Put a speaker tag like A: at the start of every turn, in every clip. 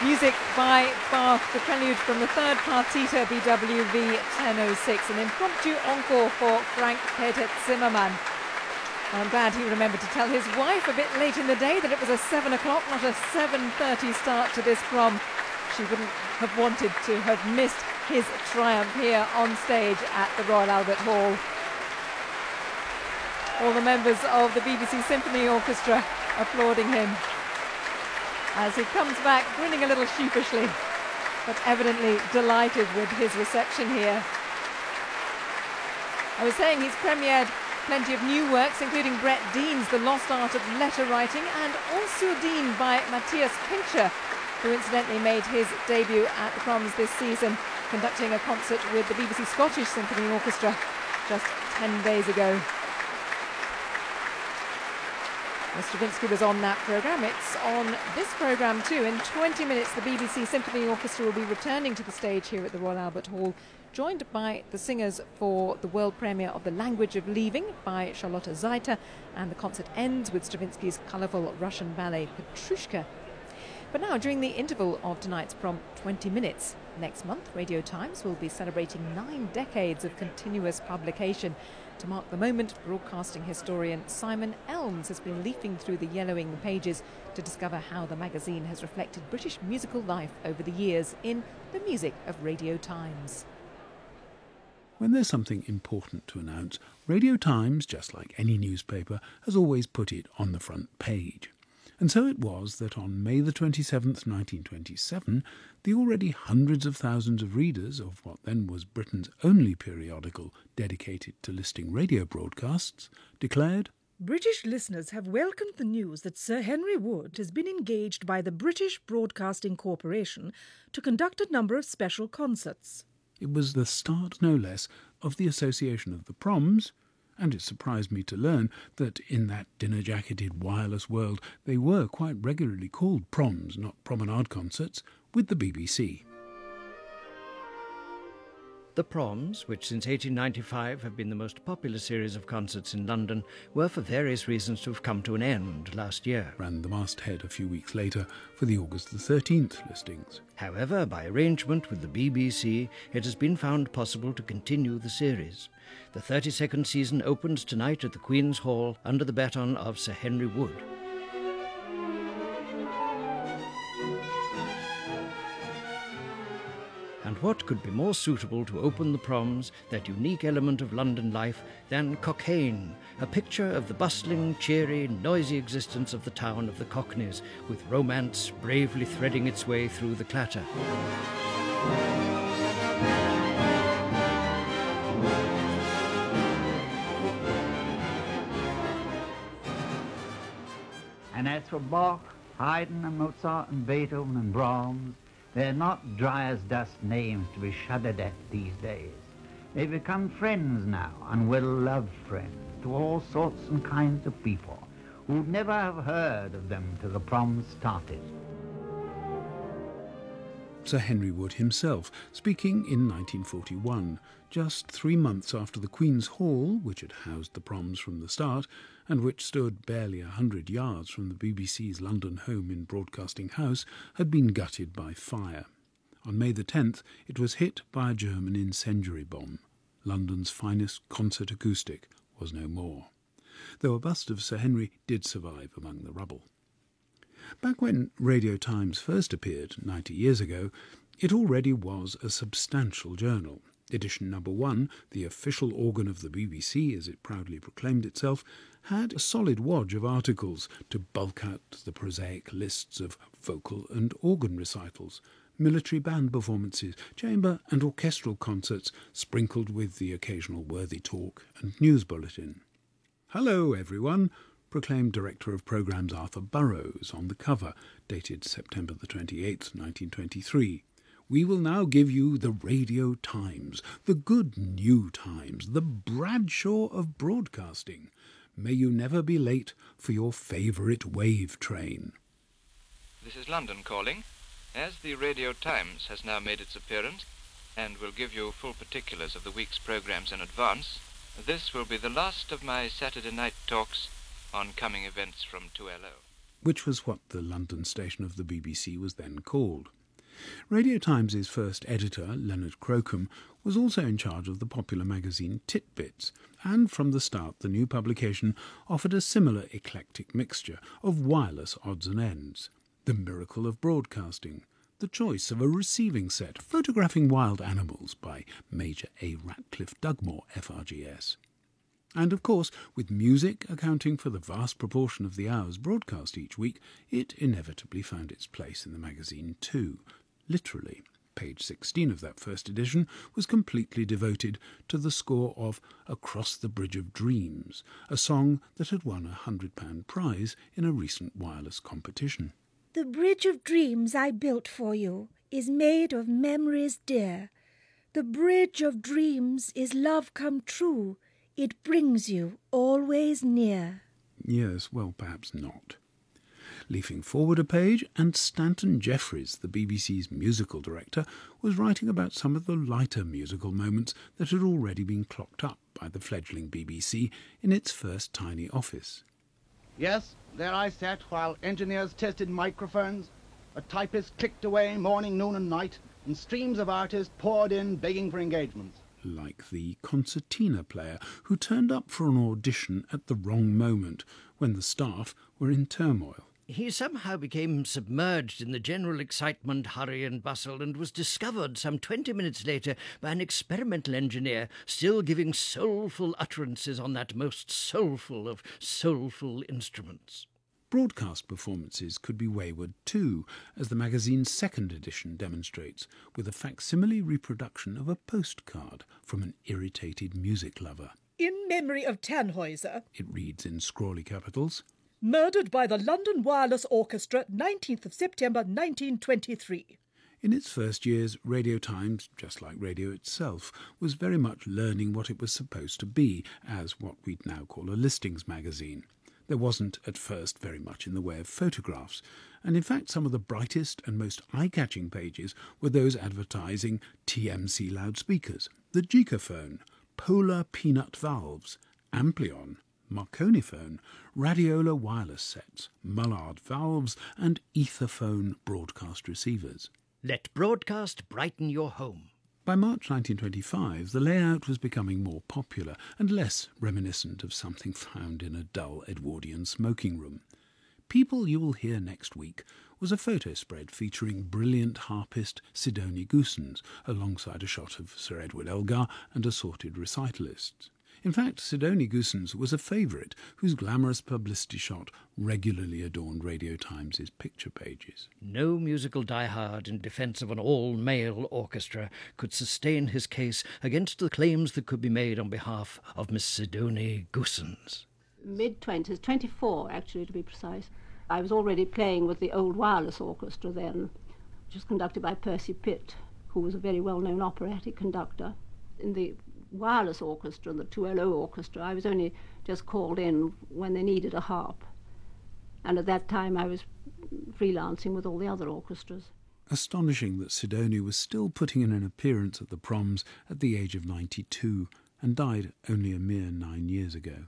A: Music by Bach, the prelude from the third partita BWV 1006, an impromptu encore for Frank Peter Zimmermann. I'm glad he remembered to tell his wife a bit late in the day that it was a 7 o'clock, not a 7:30 start to this prom. She wouldn't have wanted to have missed his triumph here on stage at the Royal Albert Hall. All the members of the BBC Symphony Orchestra applauding him as he comes back, grinning a little sheepishly, but evidently delighted with his reception here. I was saying he's premiered plenty of new works, including Brett Dean's The Lost Art of Letter Writing and Onsurdine by Matthias Pincher, who incidentally made his debut at the proms this season, conducting a concert with the BBC Scottish Symphony Orchestra just 10 days ago. Stravinsky was on that programme. It's on this programme too. In 20 minutes, the BBC Symphony Orchestra will be returning to the stage here at the Royal Albert Hall, joined by the singers for the world premiere of The Language of Leaving by Charlotte Zeiter, and the concert ends with Stravinsky's colourful Russian ballet Petrushka. But now, during the interval of tonight's prom, 20 minutes, next month, Radio Times will be celebrating 9 decades of continuous publication. To mark the moment, broadcasting historian Simon Elms has been leafing through the yellowing pages to discover how the magazine has reflected British musical life over the years in The Music of Radio Times.
B: When there's something important to announce, Radio Times, just like any newspaper, has always put it on the front page. And so it was that on May the 27th, 1927, the already hundreds of thousands of readers of what then was Britain's only periodical dedicated to listing radio broadcasts declared,
C: British listeners have welcomed the news that Sir Henry Wood has been engaged by the British Broadcasting Corporation to conduct a number of special concerts.
B: It was the start, no less, of the Association of the Proms, and it surprised me to learn that in that dinner-jacketed wireless world they were quite regularly called proms, not promenade concerts, with the BBC.
D: The Proms, which since 1895 have been the most popular series of concerts in London, were for various reasons to have come to an end last year,
B: ran the masthead a few weeks later for the August the 13th listings.
D: However, by arrangement with the BBC, it has been found possible to continue the series. The 32nd season opens tonight at the Queen's Hall under the baton of Sir Henry Wood. And what could be more suitable to open the Proms, that unique element of London life, than Cockaigne, a picture of the bustling, cheery, noisy existence of the town of the Cockneys, with romance bravely threading its way through the clatter.
E: And as for Bach, Haydn and Mozart and Beethoven and Brahms, they're not dry as dust names to be shuddered at these days. They've become friends now, and well-loved friends, to all sorts and kinds of people who'd never have heard of them till the Proms started.
B: Sir Henry Wood himself, speaking in 1941, just 3 months after the Queen's Hall, which had housed the Proms from the start, and which stood barely 100 yards from the BBC's London home in Broadcasting House, had been gutted by fire. On May the 10th, it was hit by a German incendiary bomb. London's finest concert acoustic was no more, though a bust of Sir Henry did survive among the rubble. Back when Radio Times first appeared 90 years ago, it already was a substantial journal. Edition number 1, the official organ of the BBC, as it proudly proclaimed itself, had a solid wodge of articles to bulk out the prosaic lists of vocal and organ recitals, military band performances, chamber and orchestral concerts, sprinkled with the occasional worthy talk and news bulletin. "Hello, everyone," proclaimed Director of Programmes Arthur Burrows on the cover, dated September the 28th, 1923. "We will now give you the Radio Times, the good new Times, the Bradshaw of broadcasting. May you never be late for your favourite wave train."
F: This is London calling. As the Radio Times has now made its appearance and will give you full particulars of the week's programmes in advance, this will be the last of my Saturday night talks on coming events from 2LO.
B: Which was what the London station of the BBC was then called. Radio Times' first editor, Leonard Crocombe, was also in charge of the popular magazine Tit-Bits, and from the start the new publication offered a similar eclectic mixture of wireless odds and ends, the miracle of broadcasting, the choice of a receiving set photographing wild animals by Major A. Ratcliffe Dugmore, FRGS. And of course, with music accounting for the vast proportion of the hours broadcast each week, it inevitably found its place in the magazine too. Literally, page 16 of that first edition was completely devoted to the score of Across the Bridge of Dreams, a song that had won a £100 prize in a recent wireless competition.
G: The bridge of dreams I built for you is made of memories dear. The bridge of dreams is love come true. It brings you always near.
B: Yes, well, perhaps not. Leafing forward a page, and Stanton Jeffries, the BBC's musical director, was writing about some of the lighter musical moments that had already been clocked up by the fledgling BBC in its first tiny office.
H: Yes, there I sat while engineers tested microphones, a typist clicked away morning, noon and night, and streams of artists poured in begging for engagements.
B: Like the concertina player who turned up for an audition at the wrong moment when the staff were in turmoil.
D: He somehow became submerged in the general excitement, hurry and bustle, and was discovered some 20 minutes later by an experimental engineer still giving soulful utterances on that most soulful of soulful instruments.
B: Broadcast performances could be wayward too, as the magazine's second edition demonstrates, with a facsimile reproduction of a postcard from an irritated music lover.
C: In memory of Tannhäuser,
B: It reads in scrawly capitals,
C: murdered by the London Wireless Orchestra, 19th of September 1923.
B: In its first years, Radio Times, just like radio itself, was very much learning what it was supposed to be as what we'd now call a listings magazine. There wasn't, at first, very much in the way of photographs, and in fact some of the brightest and most eye-catching pages were those advertising TMC loudspeakers, the Geekaphone, Polar Peanut valves, Amplion, Marconiphone, Radiola wireless sets, Mullard valves, and Etherphone broadcast receivers.
D: Let broadcast brighten your home.
B: By March 1925, the layout was becoming more popular and less reminiscent of something found in a dull Edwardian smoking room. People You Will Hear Next Week was a photo spread featuring brilliant harpist Sidonie Goossens, alongside a shot of Sir Edward Elgar and assorted recitalists. In fact, Sidonie Goossens was a favourite whose glamorous publicity shot regularly adorned Radio Times' picture pages.
D: No musical diehard in defence of an all-male orchestra could sustain his case against the claims that could be made on behalf of Miss Sidonie Goossens.
I: Mid-20s, 24 actually to be precise. I was already playing with the Old Wireless Orchestra then, which was conducted by Percy Pitt, who was a very well-known operatic conductor. In the Wireless Orchestra and the 2LO Orchestra, I was only just called in when they needed a harp. And at that time I was freelancing with all the other orchestras.
B: Astonishing that Sidonie was still putting in an appearance at the Proms at the age of 92 and died only a mere 9 years ago.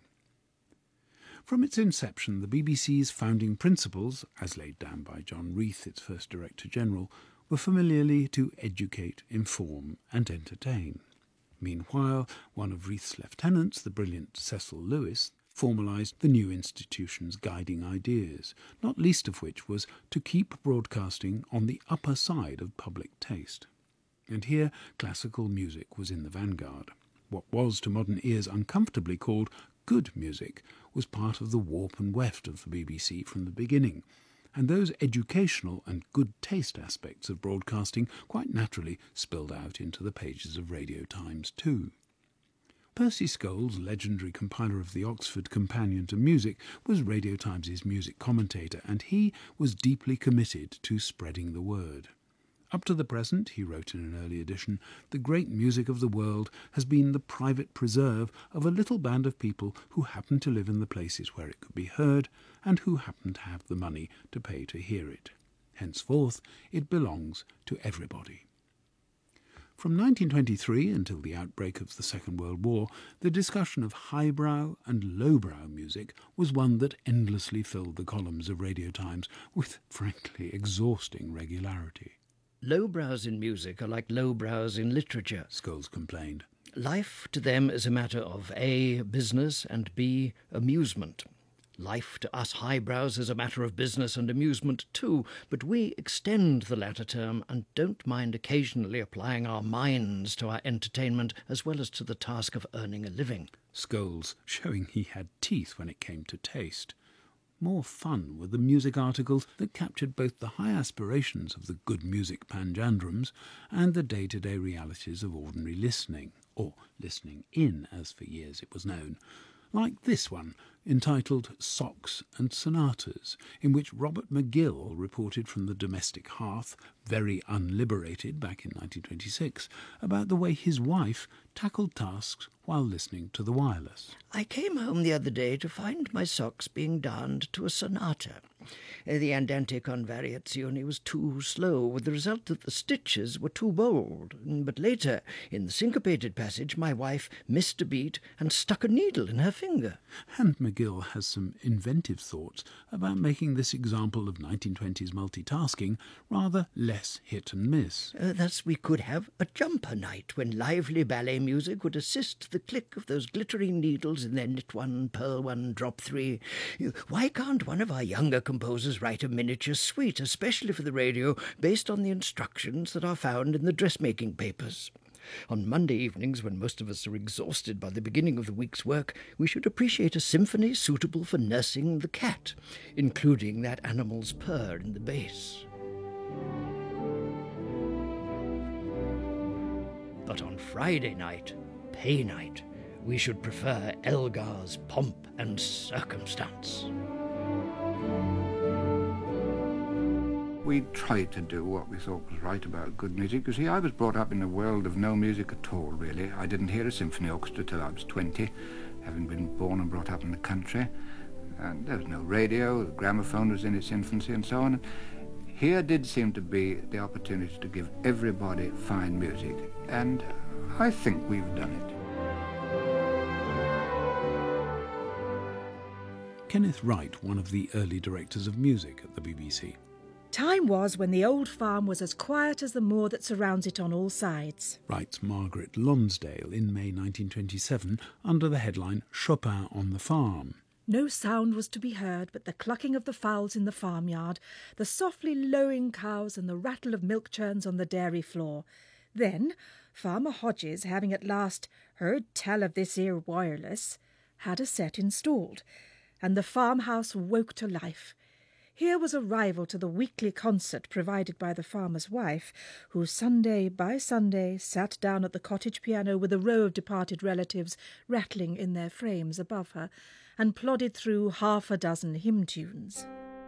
B: From its inception, the BBC's founding principles, as laid down by John Reith, its first Director-General, were familiarly to educate, inform and entertain. Meanwhile, one of Reith's lieutenants, the brilliant Cecil Lewis, formalised the new institution's guiding ideas, not least of which was to keep broadcasting on the upper side of public taste. And here classical music was in the vanguard. What was to modern ears uncomfortably called good music was part of the warp and weft of the BBC from the beginning, and those educational and good taste aspects of broadcasting quite naturally spilled out into the pages of Radio Times too. Percy Scholes, legendary compiler of the Oxford Companion to Music, was Radio Times' music commentator, and he was deeply committed to spreading the word. Up to the present, he wrote in an early edition, the great music of the world has been the private preserve of a little band of people who happen to live in the places where it could be heard and who happen to have the money to pay to hear it. Henceforth, it belongs to everybody. From 1923 until the outbreak of the Second World War, the discussion of highbrow and lowbrow music was one that endlessly filled the columns of Radio Times with, frankly, exhausting regularity.
D: Lowbrows in music are like lowbrows in literature,
B: Scholes complained.
D: Life to them is a matter of A, business, and B, amusement. Life to us highbrows is a matter of business and amusement too, but we extend the latter term and don't mind occasionally applying our minds to our entertainment as well as to the task of earning a living.
B: Scholes showing he had teeth when it came to taste. More fun were the music articles that captured both the high aspirations of the good music panjandrums and the day-to-day realities of ordinary listening, or listening in, as for years it was known. Like this one, entitled Socks and Sonatas, in which Robert McGill reported from the domestic hearth, very unliberated back in 1926, about the way his wife tackled tasks while listening to the wireless.
D: I came home the other day to find my socks being darned to a sonata. The andante con variazione was too slow, with the result that the stitches were too bold. But later, in the syncopated passage, my wife missed a beat and stuck a needle in her finger.
B: And McGill has some inventive thoughts about making this example of 1920s multitasking rather less hit and miss.
D: Thus we could have a jumper night when lively ballet music would assist the click of those glittering needles in their knit one, purl one, drop three. Why can't one of our younger composers write a miniature suite, especially for the radio, based on the instructions that are found in the dressmaking papers? On Monday evenings, when most of us are exhausted by the beginning of the week's work, we should appreciate a symphony suitable for nursing the cat, including that animal's purr in the bass. But on Friday night, pay night, we should prefer Elgar's Pomp and Circumstance.
J: We tried to do what we thought was right about good music. You see, I was brought up in a world of no music at all, really. I didn't hear a symphony orchestra till I was 20, having been born and brought up in the country. And there was no radio, the gramophone was in its infancy and so on. Here did seem to be the opportunity to give everybody fine music, and I think we've done it.
B: Kenneth Wright, one of the early directors of music at the BBC.
C: Time was when the old farm was as quiet as the moor that surrounds it on all sides.
B: Writes Margaret Lonsdale in May 1927 under the headline Chopin on the Farm.
C: No sound was to be heard but the clucking of the fowls in the farmyard, the softly lowing cows and the rattle of milk churns on the dairy floor. Then Farmer Hodges, having at last heard tell of this 'ere wireless, had a set installed, and the farmhouse woke to life. Here was a rival to the weekly concert provided by the farmer's wife, who Sunday by Sunday sat down at the cottage piano with a row of departed relatives rattling in their frames above her, and plodded through half a dozen hymn tunes.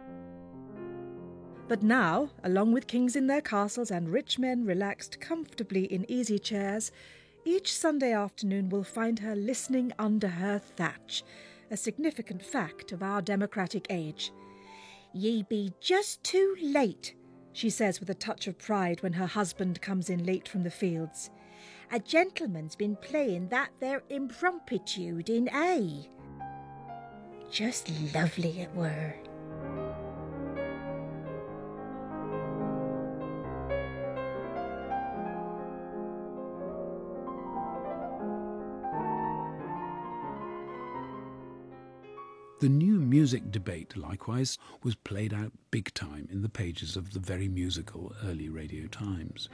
C: But now, along with kings in their castles and rich men relaxed comfortably in easy chairs, each Sunday afternoon will find her listening under her thatch, a significant fact of our democratic age. "Ye be just too late," she says with a touch of pride when her husband comes in late from the fields. "A gentleman's been playing that there imprompitude in A. Just lovely it were."
B: The new music debate, likewise, was played out big time in the pages of the very musical early Radio Times.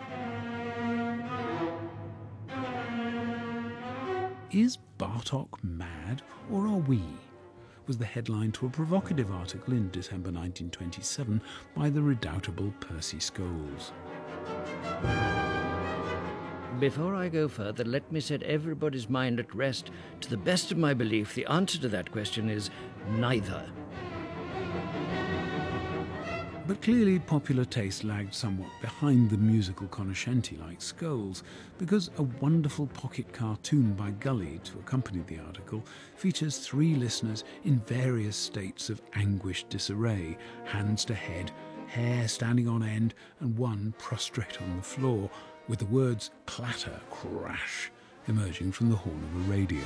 B: Is Bartók mad, or are we? Was the headline to a provocative article in December 1927 by the redoubtable Percy Scholes.
D: Before I go further, let me set everybody's mind at rest. To the best of my belief, the answer to that question is neither.
B: But clearly popular taste lagged somewhat behind the musical cognoscenti like Scholes, because a wonderful pocket cartoon by Gully to accompany the article features three listeners in various states of anguished disarray, hands to head, hair standing on end, and one prostrate on the floor, with the words clatter, crash, emerging from the horn of a radio.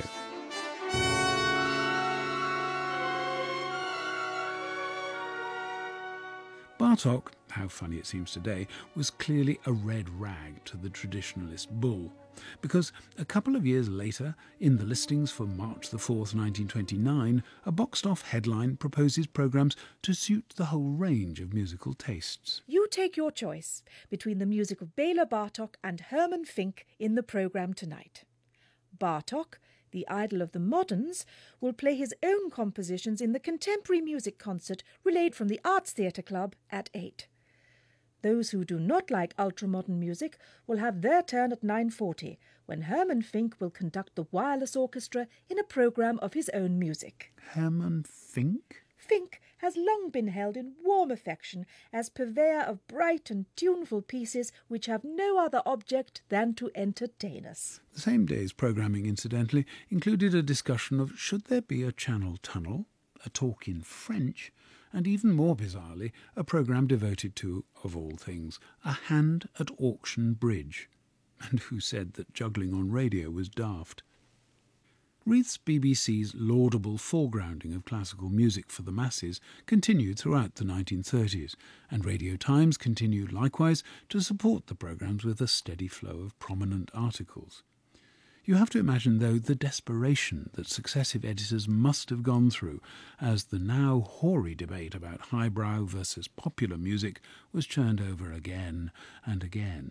B: Bartók how funny it seems today, was clearly a red rag to the traditionalist bull. Because a couple of years later, in the listings for March the 4th, 1929, a boxed-off headline proposes programmes to suit the whole range of musical tastes.
C: You take your choice between the music of Bela Bartok and Herman Fink in the programme tonight. Bartok, the idol of the moderns, will play his own compositions in the Contemporary Music Concert relayed from the Arts Theatre Club at 8. Those who do not like ultramodern music will have their turn at 9:40, when Herman Fink will conduct the wireless orchestra in a programme of his own music.
B: Herman Fink?
C: Fink has long been held in warm affection as purveyor of bright and tuneful pieces which have no other object than to entertain us.
B: The same day's programming, incidentally, included a discussion of should there be a Channel Tunnel, a talk in French, and even more bizarrely, a programme devoted to, of all things, a hand at auction bridge. And who said that juggling on radio was daft? Reith's BBC's laudable foregrounding of classical music for the masses continued throughout the 1930s, and Radio Times continued likewise to support the programmes with a steady flow of prominent articles. You have to imagine, though, the desperation that successive editors must have gone through as the now hoary debate about highbrow versus popular music was churned over again and again.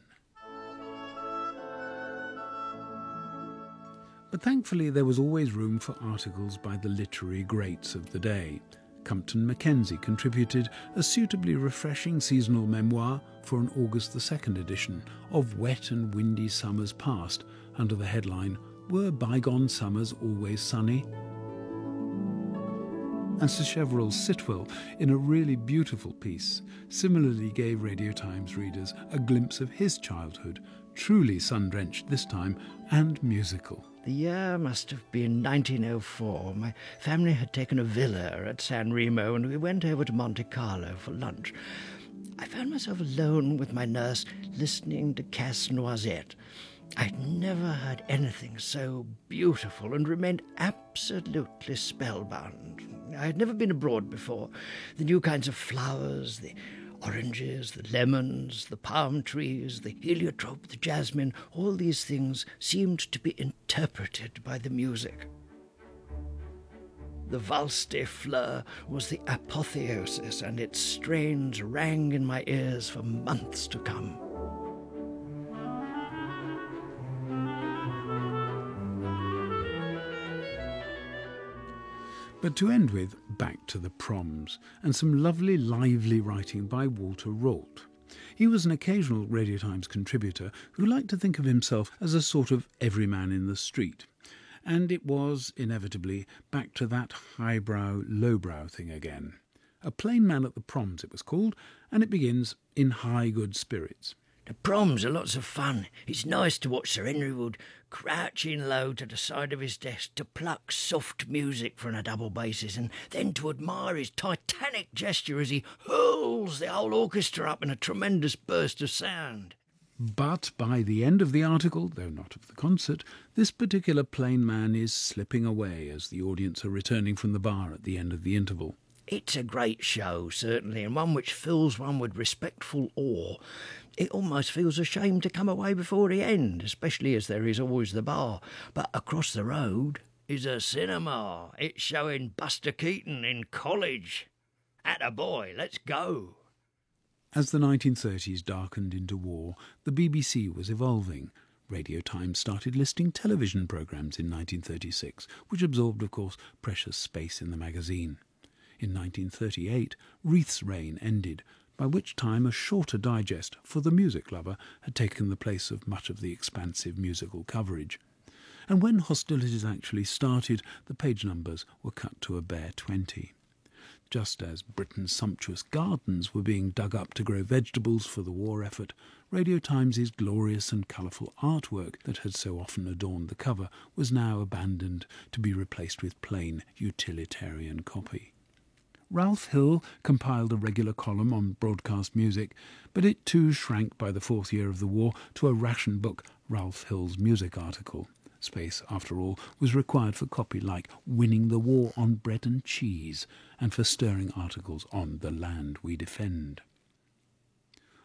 B: But thankfully there was always room for articles by the literary greats of the day. Compton Mackenzie contributed a suitably refreshing seasonal memoir for an August the 2nd edition of Wet and Windy Summers Past, under the headline, Were Bygone Summers Always Sunny? And Sir Cheverell Sitwell, in a really beautiful piece, similarly gave Radio Times readers a glimpse of his childhood, truly sun-drenched this time, and musical.
D: The year must have been 1904. My family had taken a villa at San Remo and we went over to Monte Carlo for lunch. I found myself alone with my nurse listening to Casse Noisette. I'd never heard anything so beautiful and remained absolutely spellbound. I had never been abroad before. The new kinds of flowers, the oranges, the lemons, the palm trees, the heliotrope, the jasmine, all these things seemed to be interpreted by the music. The Valse des Fleurs was the apotheosis, and its strains rang in my ears for months to come.
B: But to end with, back to the proms, and some lovely, lively writing by Walter Rolt. He was an occasional Radio Times contributor who liked to think of himself as a sort of everyman in the street. And it was, inevitably, back to that highbrow, lowbrow thing again. A Plain Man at the Proms, it was called, and it begins in high good spirits.
D: The proms are lots of fun. It's nice to watch Sir Henry Wood crouching low to the side of his desk to pluck soft music from a double basses and then to admire his titanic gesture as he hurls the whole orchestra up in a tremendous burst of sound.
B: But by the end of the article, though not of the concert, this particular Plain Man is slipping away as the audience are returning from the bar at the end of the interval.
D: It's a great show, certainly, and one which fills one with respectful awe. It almost feels a shame to come away before the end, especially as there is always the bar. But across the road is a cinema. It's showing Buster Keaton in College. Atta boy, let's go.
B: As the 1930s darkened into war, the BBC was evolving. Radio Times started listing television programmes in 1936, which absorbed, of course, precious space in the magazine. In 1938, Reith's reign ended, by which time a shorter digest for the music lover had taken the place of much of the expansive musical coverage. And when hostilities actually started, the page numbers were cut to a bare 20. Just as Britain's sumptuous gardens were being dug up to grow vegetables for the war effort, Radio Times' glorious and colourful artwork that had so often adorned the cover was now abandoned to be replaced with plain utilitarian copy. Ralph Hill compiled a regular column on broadcast music, but it too shrank by the fourth year of the war to a ration book, Ralph Hill's Music Article. Space, after all, was required for copy like Winning the War on Bread and Cheese, and for stirring articles on The Land We Defend.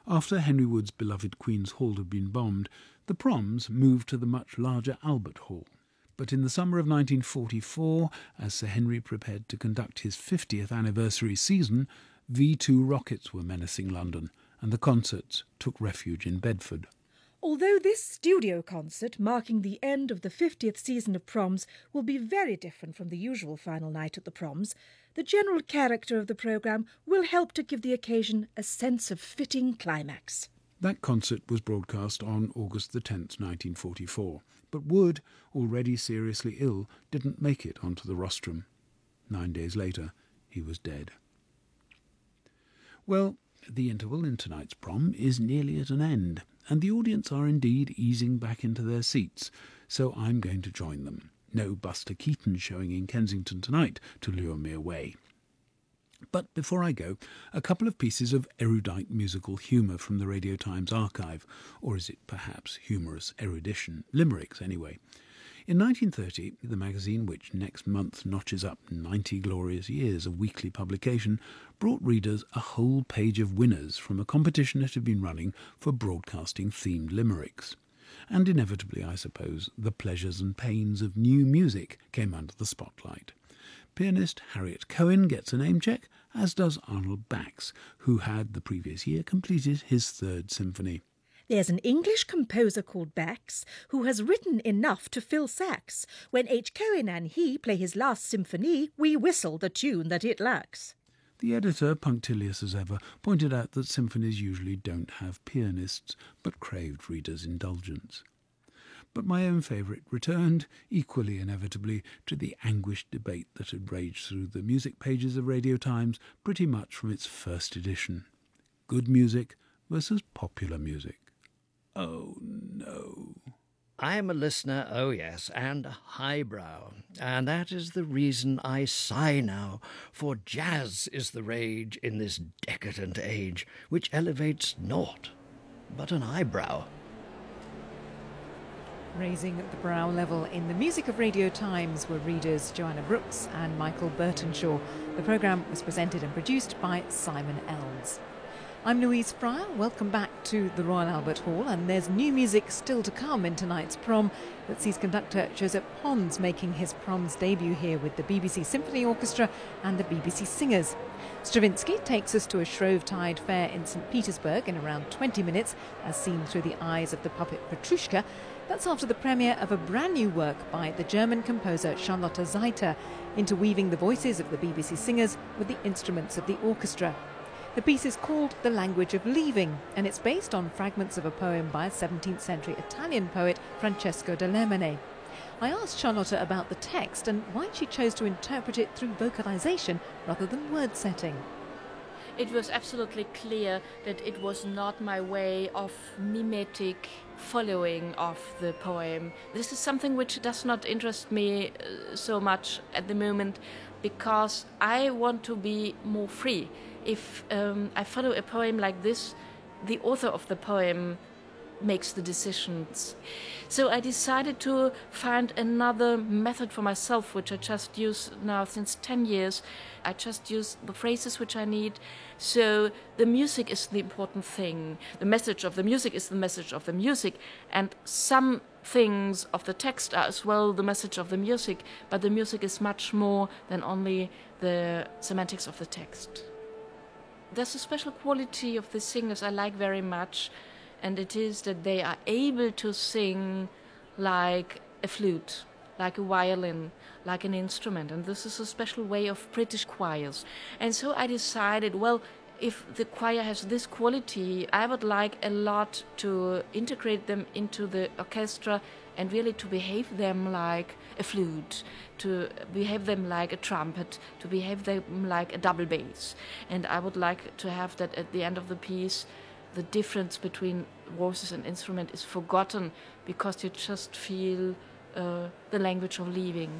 B: After Henry Wood's beloved Queen's Hall had been bombed, the Proms moved to the much larger Albert Hall. But in the summer of 1944, as Sir Henry prepared to conduct his 50th anniversary season, V2 rockets were menacing London, and the concerts took refuge in Bedford.
C: Although this studio concert, marking the end of the 50th season of Proms, will be very different from the usual final night at the Proms, the general character of the programme will help to give the occasion a sense of fitting climax.
B: That concert was broadcast on August the 10th, 1944, but Wood, already seriously ill, didn't make it onto the rostrum. 9 days later, he was dead. Well, the interval in tonight's Prom is nearly at an end, and the audience are indeed easing back into their seats, so I'm going to join them. No Buster Keaton showing in Kensington tonight to lure me away. But before I go, a couple of pieces of erudite musical humour from the Radio Times archive, or is it perhaps humorous erudition? Limericks, anyway. In 1930, the magazine, which next month notches up 90 glorious years of weekly publication, brought readers a whole page of winners from a competition it had been running for broadcasting themed limericks. And inevitably, I suppose, the pleasures and pains of new music came under the spotlight. Pianist Harriet Cohen gets a name check, as does Arnold Bax, who had the previous year completed his third symphony.
C: There's an English composer called Bax who has written enough to fill sacks. When H. Cohen and he play his last symphony, we whistle the tune that it lacks.
B: The editor, punctilious as ever, pointed out that symphonies usually don't have pianists, but craved readers' indulgence. But my own favourite returned, equally inevitably, to the anguished debate that had raged through the music pages of Radio Times pretty much from its first edition. Good music versus popular music. Oh, no.
D: I'm a listener, oh yes, and a highbrow, and that is the reason I sigh now, for jazz is the rage in this decadent age, which elevates naught but an eyebrow.
A: Raising the brow level in the music of Radio Times were readers Joanna Brooks and Michael Burtonshaw. The programme was presented and produced by Simon Elms. I'm Louise Fryer. Welcome back to the Royal Albert Hall, and there's new music still to come in tonight's Prom that sees conductor Joseph Pons making his Prom's debut here with the BBC Symphony Orchestra and the BBC Singers. Stravinsky takes us to a Shrovetide fair in St. Petersburg in around 20 minutes, as seen through the eyes of the puppet Petrushka. That's after the premiere of a brand new work by the German composer Charlotte Zeiter, interweaving the voices of the BBC Singers with the instruments of the orchestra. The piece is called The Language of Leaving, and it's based on fragments of a poem by a 17th century Italian poet Francesco da Lermine. I asked Charlotte about the text and why she chose to interpret it through vocalization rather than word setting.
K: It was absolutely clear that it was not my way of mimetic following of the poem. This is something which does not interest me so much at the moment, because I want to be more free. If I follow a poem like this, the author of the poem makes the decisions. So I decided to find another method for myself, which I just use now since 10 years. I just use the phrases which I need. So the music is the important thing. The message of the music is the message of the music. And some things of the text are as well the message of the music, but the music is much more than only the semantics of the text. There's a special quality of the singers I like very much, and it is that they are able to sing like a flute, like a violin, like an instrument. And this is a special way of British choirs. And so I decided, well, if the choir has this quality, I would like a lot to integrate them into the orchestra and really to behave them like a flute, to behave them like a trumpet, to behave them like a double bass. And I would like to have that at the end of the piece, the difference between voices and instrument is forgotten, because you just feel the language of leaving.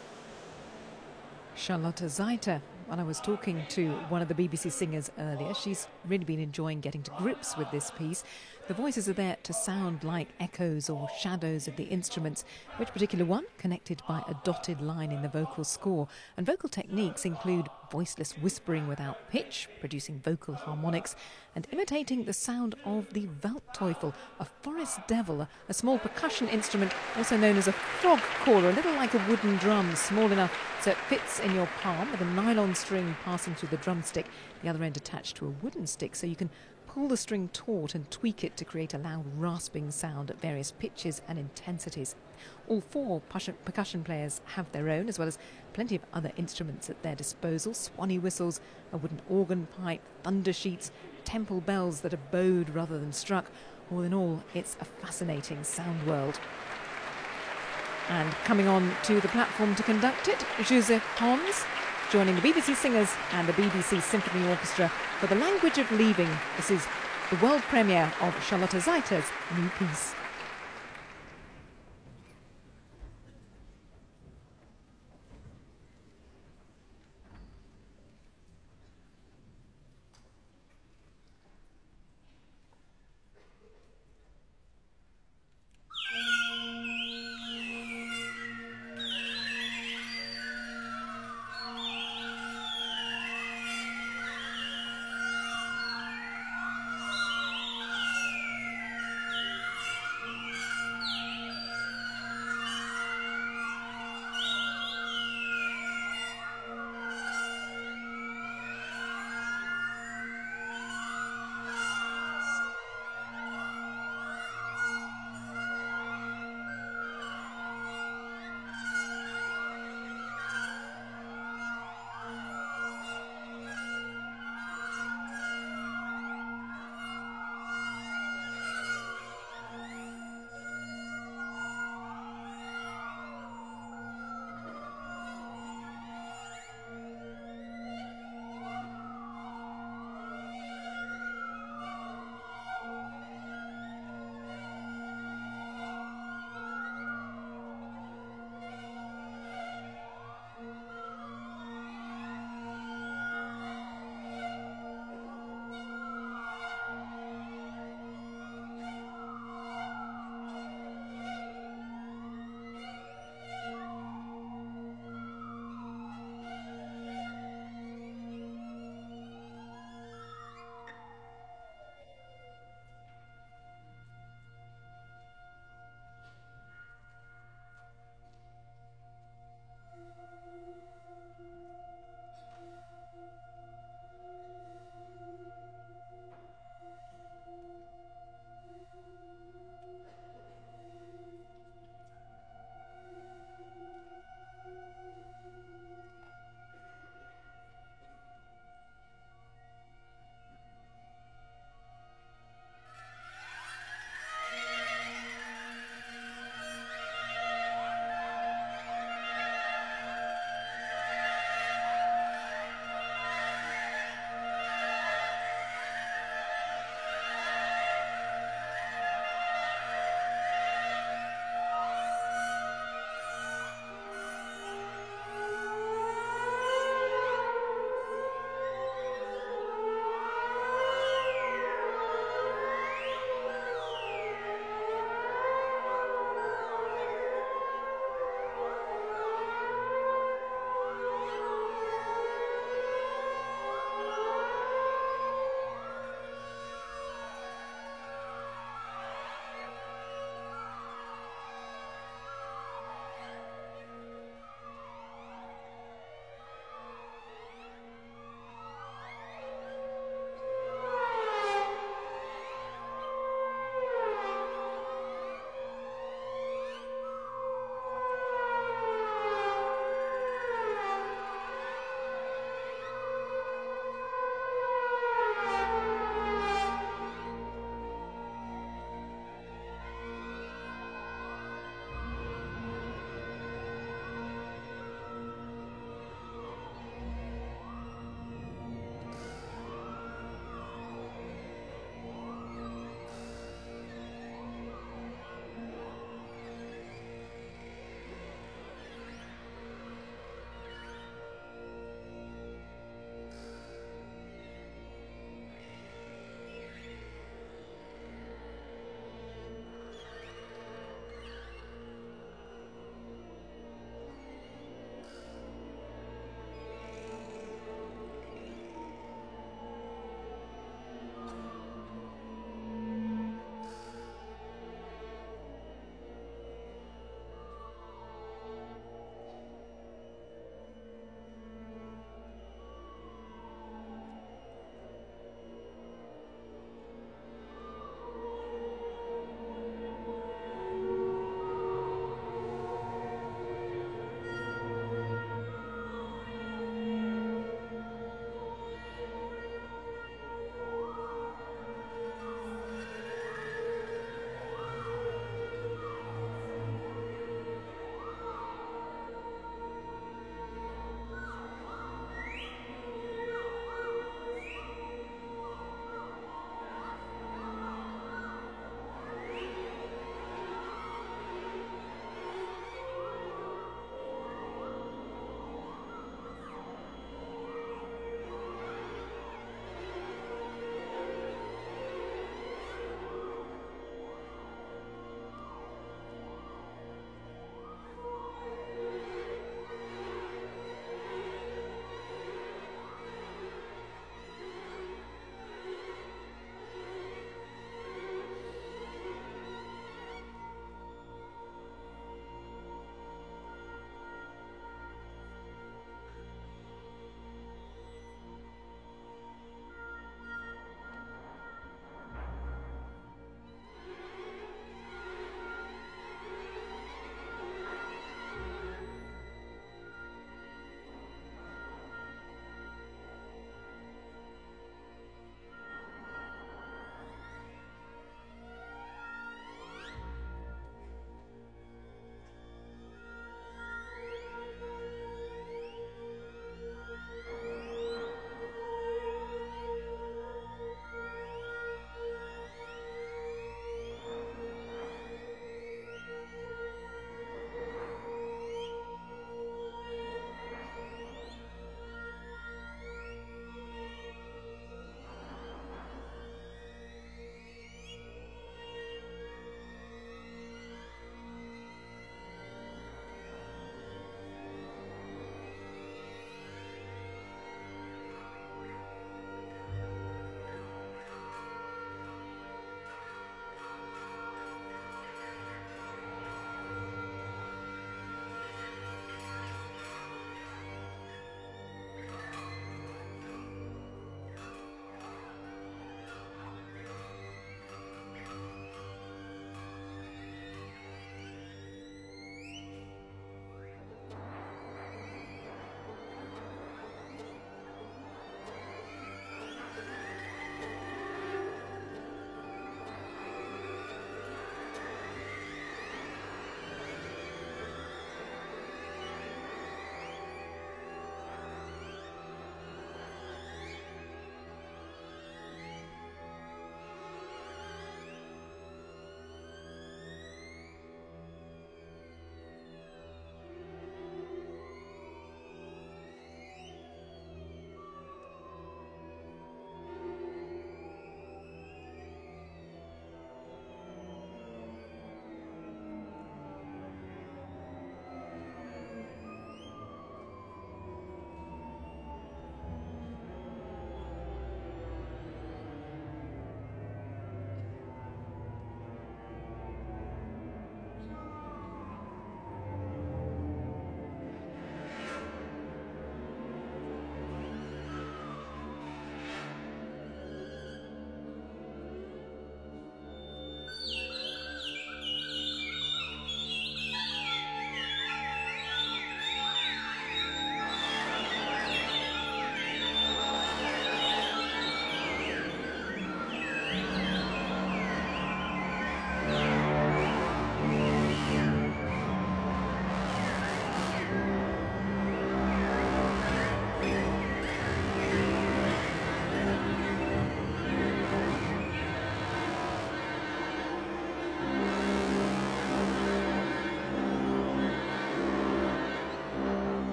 A: Charlotte Zeiter. When I was talking to one of the BBC singers earlier, she's really been enjoying getting to grips with this piece. The voices are there to sound like echoes or shadows of the instruments, which particular one connected by a dotted line in the vocal score. And vocal techniques include voiceless whispering without pitch, producing vocal harmonics, and imitating the sound of the Waldteufel, a forest devil, a small percussion instrument also known as a frog caller, a little like a wooden drum, small enough so it fits in your palm, with a nylon string passing through the drumstick, the other end attached to a wooden stick, so you can pull the string taut and tweak it to create a loud rasping sound at various pitches and intensities. All four percussion players have their own, as well as plenty of other instruments at their disposal: swanee whistles, a wooden organ pipe, thunder sheets, temple bells that are bowed rather than struck. All in all, it's a fascinating sound world. And coming on to the platform to conduct it, Joseph Pons, joining the BBC Singers and the BBC Symphony Orchestra for The Language of Leaving. This is the world premiere of Charlotte Zeiter's new piece.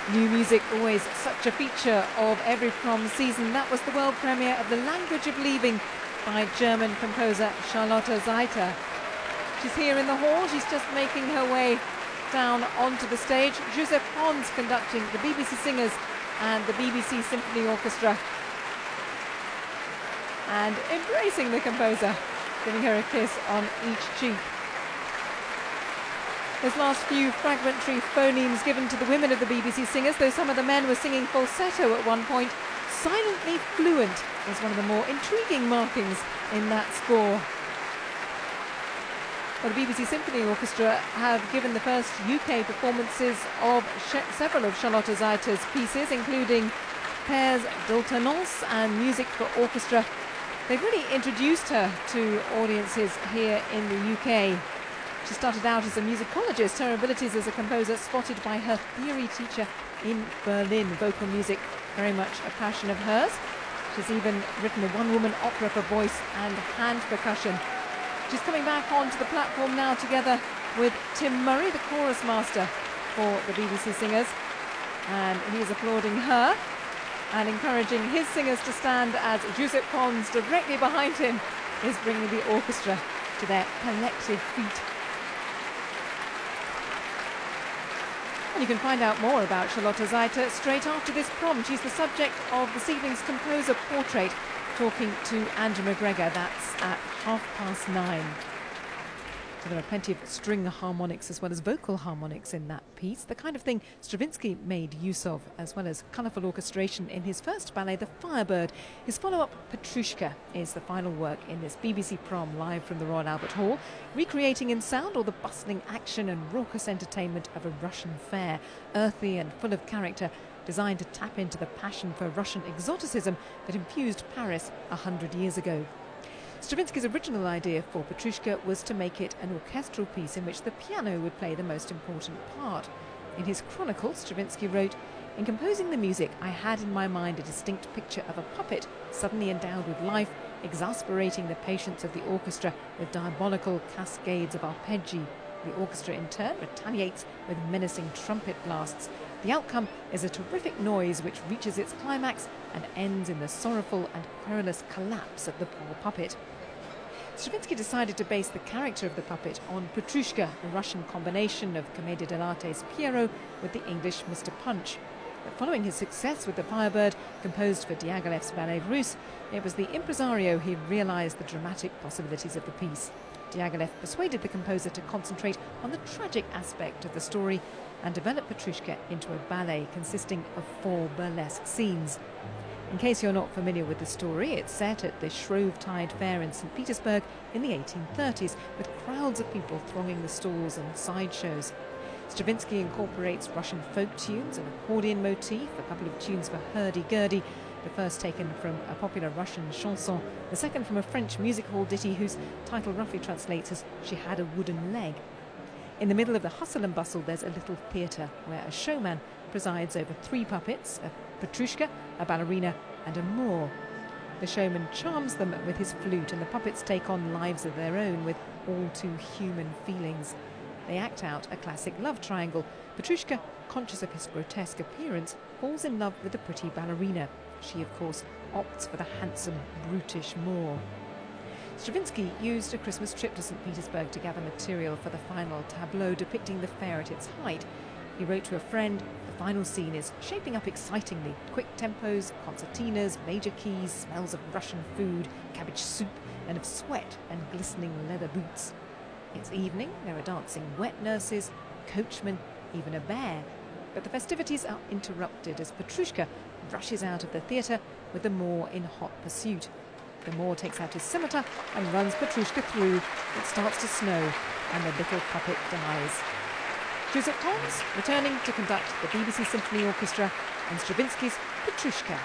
A: New music, always such a feature of every prom season. That was the world premiere of The Language of Leaving by German composer Charlotte Zeiter. She's here in the hall. She's just making her way down onto the stage. Joseph Pons conducting the BBC Singers and the BBC Symphony Orchestra, and embracing the composer, giving her a kiss on each cheek. Those last few fragmentary phonemes given to the women of the BBC Singers, though some of the men were singing falsetto at one point, silently fluent was one of the more intriguing markings in that score. Well, the BBC Symphony Orchestra have given the first UK performances of several of Charlotte Zeiter's pieces, including Pairs d'Alternance and Music for Orchestra. They've really introduced her to audiences here in the UK. She started out as a musicologist, her abilities as a composer spotted by her theory teacher in Berlin. Vocal music, very much a passion of hers. She's even written a one-woman opera for voice and hand percussion. She's coming back onto the platform now together with Tim Murray, the chorus master for the BBC Singers. And he's applauding her and encouraging his singers to stand as Joseph Pons, directly behind him, is bringing the orchestra to their collective feet. And you can find out more about Charlotte Zeiter straight after this prom. She's the subject of this evening's composer portrait, talking to Andrew McGregor. That's at 9:30. So there are plenty of string harmonics as well as vocal harmonics in that piece, the kind of thing Stravinsky made use of, as well as colourful orchestration in his first ballet, The Firebird. His follow-up, Petrushka, is the final work in this BBC prom live from the Royal Albert Hall, recreating in sound all the bustling action and raucous entertainment of a Russian fair, earthy and full of character, designed to tap into the passion for Russian exoticism that infused Paris 100 years ago. Stravinsky's original idea for Petrushka was to make it an orchestral piece in which the piano would play the most important part. In his chronicle, Stravinsky wrote, "In composing the music, I had in my mind a distinct picture of a puppet suddenly endowed with life, exasperating the patience of the orchestra with diabolical cascades of arpeggi. The orchestra in turn retaliates with menacing trumpet blasts. The outcome is a terrific noise which reaches its climax and ends in the sorrowful and querulous collapse of the poor puppet." Stravinsky decided to base the character of the puppet on Petrushka, a Russian combination of Commedia dell'arte's Piero with the English Mr. Punch. But following his success with The Firebird, composed for Diaghilev's Ballet Russe, it was the impresario who realised the dramatic possibilities of the piece. Diaghilev persuaded the composer to concentrate on the tragic aspect of the story and develop Petrushka into a ballet consisting of 4 burlesque scenes. In case you're not familiar with the story, it's set at the Shrovetide Fair in St. Petersburg in the 1830s, with crowds of people thronging the stalls and sideshows. Stravinsky incorporates Russian folk tunes, an accordion motif, a couple of tunes for hurdy-gurdy, the first taken from a popular Russian chanson, the second from a French music hall ditty whose title roughly translates as "She Had a Wooden Leg." In the middle of the hustle and bustle, there's a little theatre where a showman presides over 3 puppets, a Petrushka, a ballerina and a Moor. The showman charms them with his flute, and the puppets take on lives of their own with all too human feelings. They act out a classic love triangle. Petrushka, conscious of his grotesque appearance, falls in love with the pretty ballerina. She, of course, opts for the handsome, brutish Moor. Stravinsky used a Christmas trip to St. Petersburg to gather material for the final tableau depicting the fair at its height. He wrote to a friend, "The final scene is shaping up excitingly. Quick tempos, concertinas, major keys, smells of Russian food, cabbage soup, and of sweat and glistening leather boots." It's evening, there are dancing wet nurses, coachmen, even a bear. But the festivities are interrupted as Petrushka rushes out of the theatre with the Moor in hot pursuit. The Moor takes out his scimitar and runs Petrushka through. It starts to snow and the little puppet dies. Joseph Pons returning to conduct the BBC Symphony Orchestra and Stravinsky's Petrushka.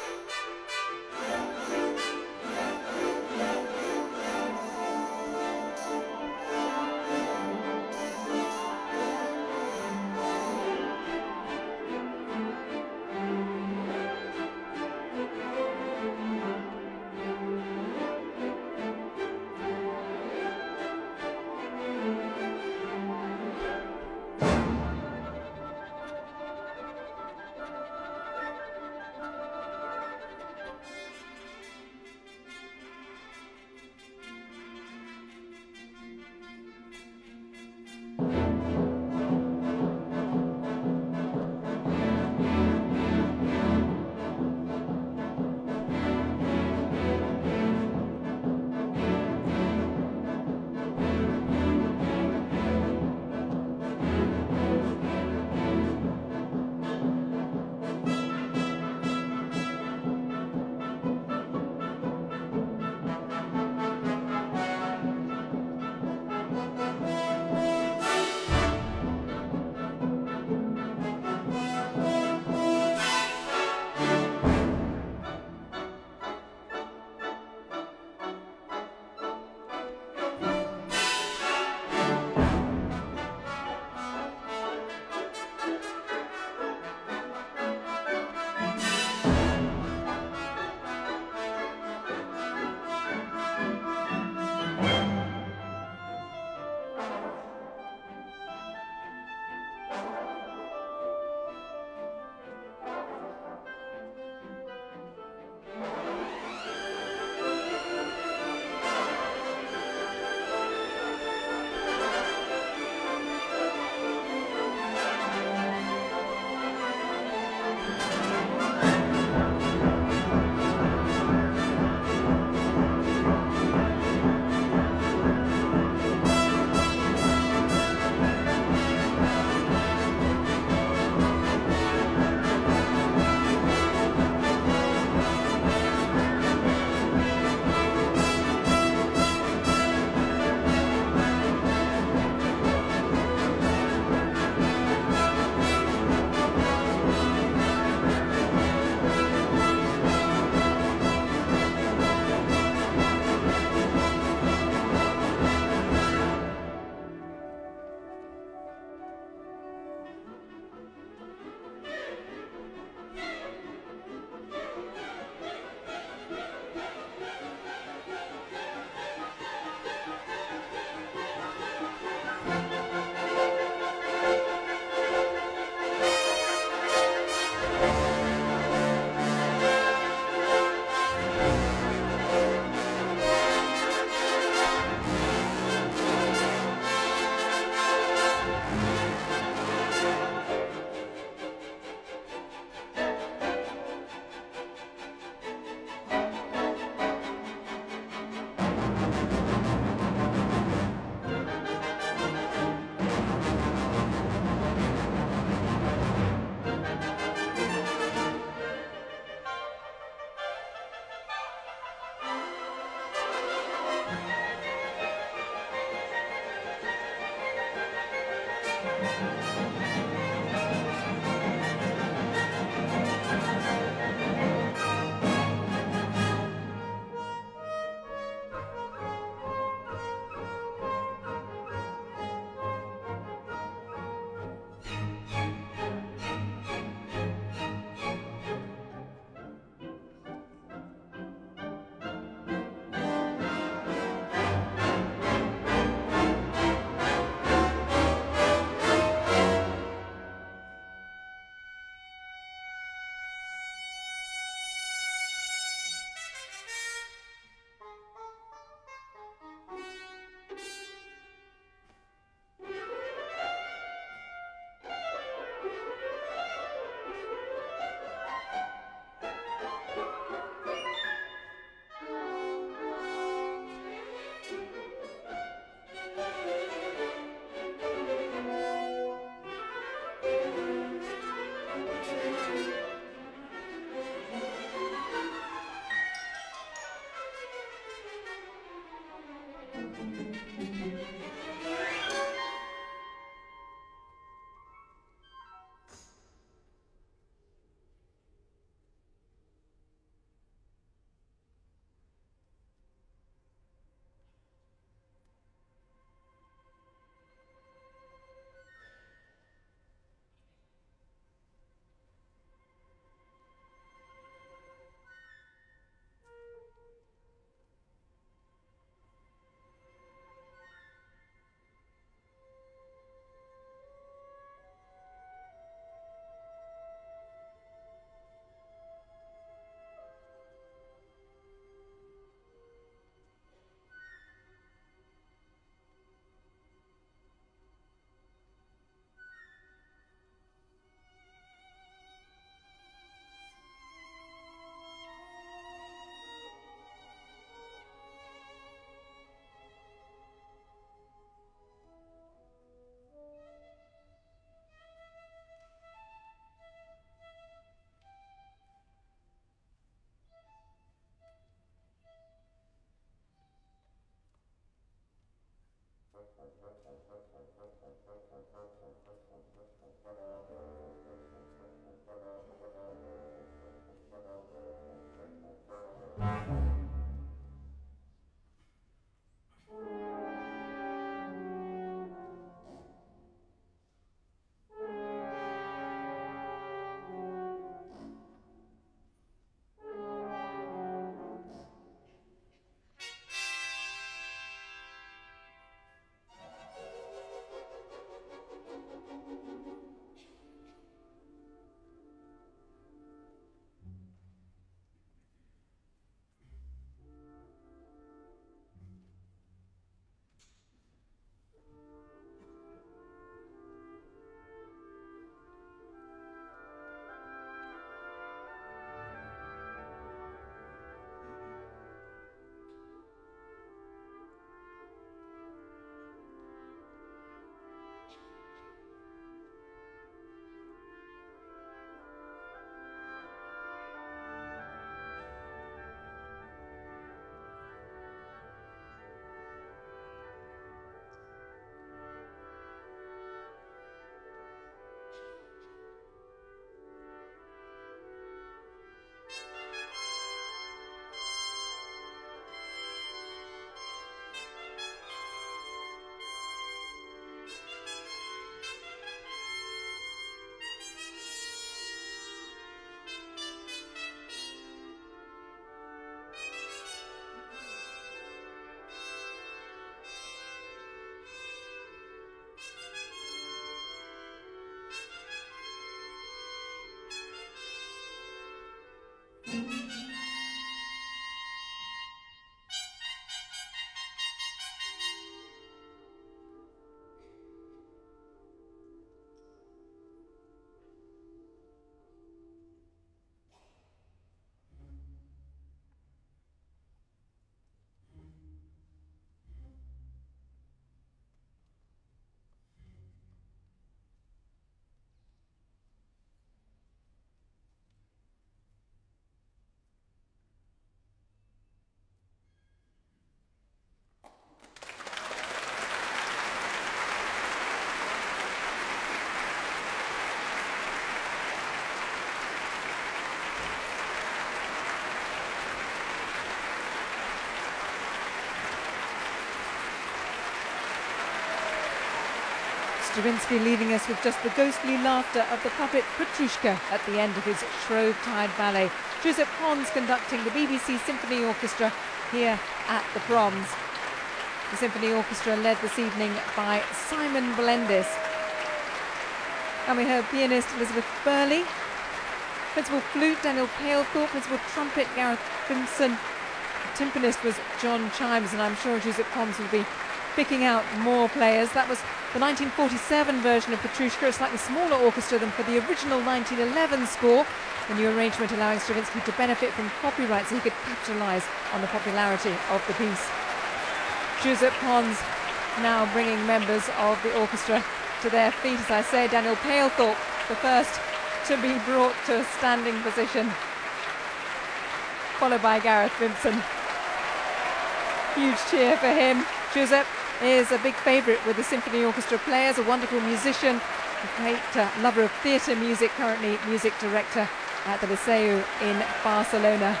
A: Stravinsky leaving us with just the ghostly laughter of the puppet Petrushka at the end of his Shrovetide ballet. Giuseppe Pons conducting the BBC Symphony Orchestra here at the Proms. The Symphony Orchestra led this evening by Simon Belendis. And we heard pianist Elizabeth Burley, principal flute Daniel Palethorpe, principal trumpet Gareth Simpson. The timpanist was John Chimes, and I'm sure Giuseppe Pons will be picking out more players. That was the 1947 version of Petrushka, a slightly smaller orchestra than for the original 1911 score. The new arrangement allowing Stravinsky to benefit from copyright so he could capitalise on the popularity of the piece. Giuseppe Pons now bringing members of the orchestra to their feet. As I say, Daniel Palethorpe, the first to be brought to a standing position, followed by Gareth Vimpson. Huge cheer for him. Giuseppe is a big favourite with the symphony orchestra players, a wonderful musician, a great lover of theatre music, currently music director at the Liceu in Barcelona.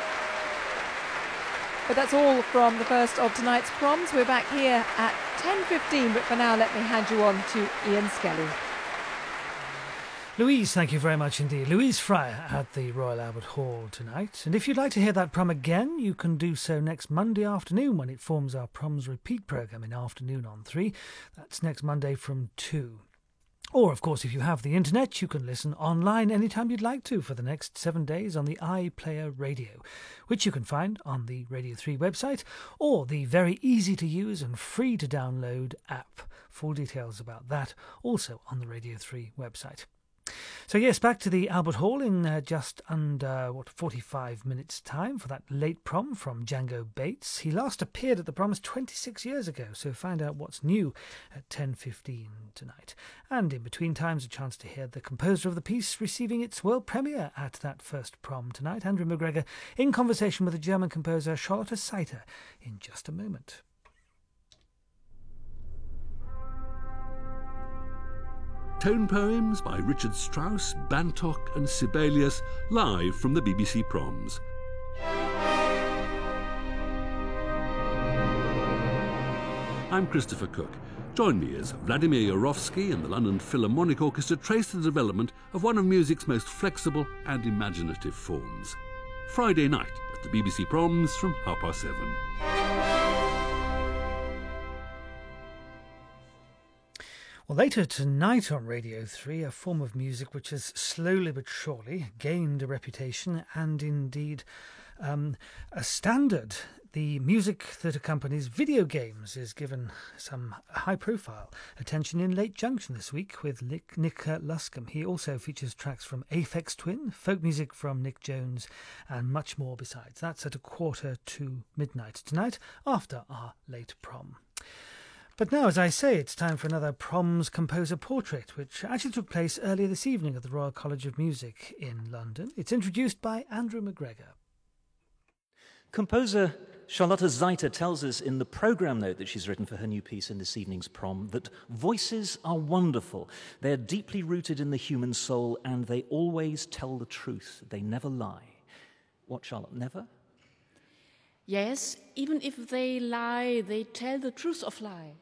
A: But that's all from the first of tonight's Proms. We're back here at 10:15, but for now let me hand you on to Ian Skelly.
L: Louise, thank you very much indeed. Louise Fryer at the Royal Albert Hall tonight. And if you'd like to hear that prom again, you can do so next Monday afternoon when it forms our Proms repeat programme in Afternoon on 3. That's next Monday from 2. Or, of course, if you have the internet, you can listen online anytime you'd like to for the next 7 days on the iPlayer Radio, which you can find on the Radio 3 website or the very easy-to-use and free-to-download app. Full details about that also on the Radio 3 website. So yes, back to the Albert Hall in just under 45 minutes' time for that late prom from Django Bates. He last appeared at the Proms 26 years ago, so find out what's new at 10:15 tonight. And in between times, a chance to hear the composer of the piece receiving its world premiere at that first prom tonight, Andrew McGregor, in conversation with the German composer Charlotte Seiter in just a moment.
M: Tone poems by Richard Strauss, Bantock and Sibelius, live from the BBC Proms. I'm Christopher Cook. Join me as Vladimir Yorovsky and the London Philharmonic Orchestra trace the development of one of music's most flexible and imaginative forms. Friday night at the BBC Proms from 7:30.
L: Well, later tonight on Radio 3, a form of music which has slowly but surely gained a reputation and indeed a standard. The music that accompanies video games is given some high-profile attention in Late Junction this week with Nick Luscombe. He also features tracks from Aphex Twin, folk music from Nick Jones, and much more besides. That's at midnight tonight after our late prom. But now, as I say, it's time for another Proms composer portrait, which actually took place earlier this evening at the Royal College of Music in London. It's introduced by Andrew McGregor.
N: Composer Charlotte Seiter tells us in the programme note that she's written for her new piece in this evening's prom that voices are wonderful. They're deeply rooted in the human soul and they always tell the truth. They never lie. What, Charlotte, never?
K: Yes, even if they lie, they tell the truth of lie.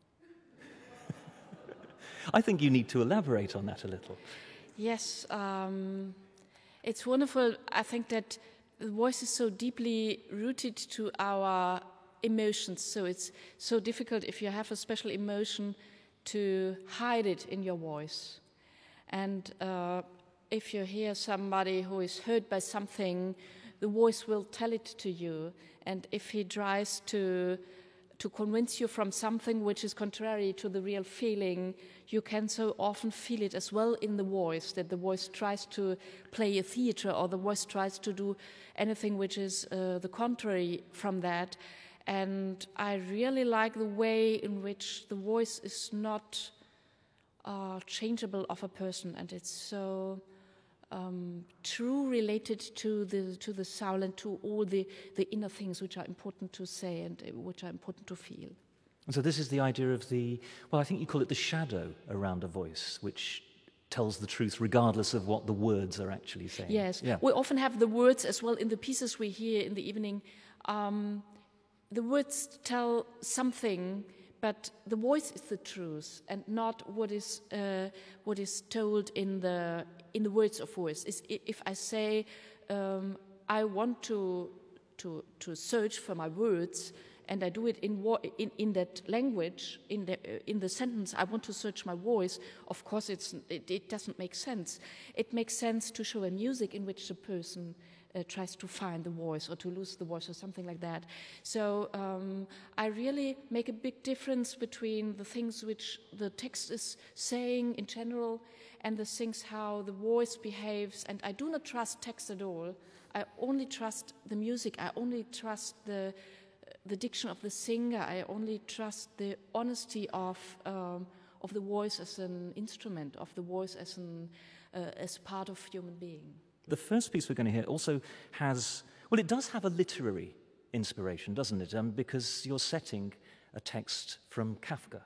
N: I think you need to elaborate on that a little.
K: Yes, it's wonderful. I think that the voice is so deeply rooted to our emotions, so it's so difficult if you have a special emotion to hide it in your voice. And if you hear somebody who is hurt by something, the voice will tell it to you. And if he tries to convince you from something which is contrary to the real feeling, you can so often feel it as well in the voice, that the voice tries to play a theatre or the voice tries to do anything which is the contrary from that. And I really like the way in which the voice is not changeable of a person, and it's so true related to the soul and to all the inner things which are important to say and which are important to feel.
N: And so this is the idea of I think you call it the shadow around a voice, which tells the truth regardless of what the words are actually saying.
K: Yes,
N: yeah.
K: We often have the words as well in the pieces we hear in the evening. The words tell something, but the voice is the truth, and not what is told in the words of voice. If I say I want to search for my words, and I do it in that language, in the sentence, I want to search my voice, of course it doesn't make sense. It makes sense to show a music in which the person tries to find the voice or to lose the voice or something like that. So I really make a big difference between the things which the text is saying in general and the things how the voice behaves. And I do not trust text at all. I only trust the music. I only trust the diction of the singer. I only trust the honesty of the voice as an instrument, of the voice as part of human being.
N: The first piece we're going to hear also has, well, it does have a literary inspiration, doesn't it? Because you're setting a text from Kafka.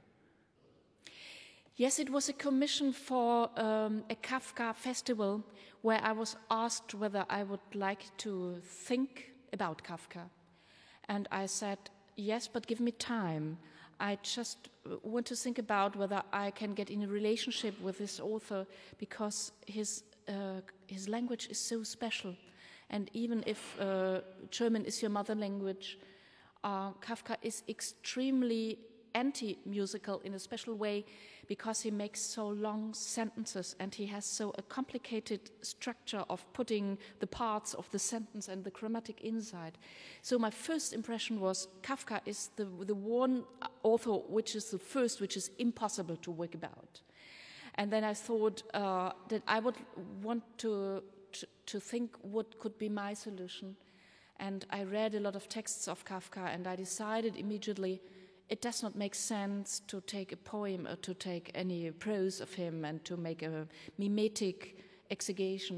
K: Yes, it was a commission for a Kafka festival where I was asked whether I would like to think about Kafka. And I said, yes, but give me time. I just want to think about whether I can get in a relationship with this author, because his language is so special. And even if German is your mother language, Kafka is extremely anti-musical in a special way, because he makes so long sentences and he has so a complicated structure of putting the parts of the sentence and the grammatic inside. So my first impression was Kafka is the one author which is the first which is impossible to work about. And then I thought that I would want to think what could be my solution. And I read a lot of texts of Kafka, and I decided immediately it does not make sense to take a poem or to take any prose of him and to make a mimetic exegesis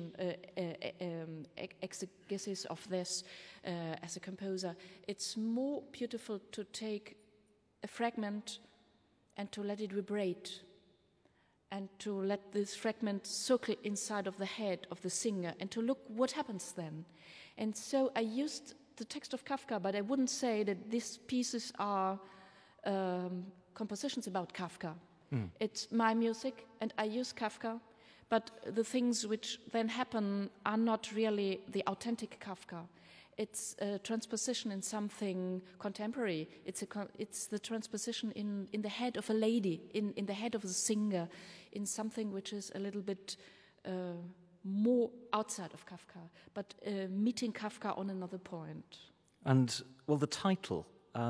K: of this as a composer. It's more beautiful to take a fragment and to let it vibrate, and to let this fragment circle inside of the head of the singer and to look what happens then. And so I used the text of Kafka, but I wouldn't say that these pieces are compositions about Kafka. It's my music and I use Kafka, but the things which then happen are not really the authentic Kafka. It's a transposition in something contemporary. It's the transposition in the head of a lady, in the head of a singer, in something which is a little bit more outside of Kafka, but meeting Kafka on another point.
N: And, well, the title,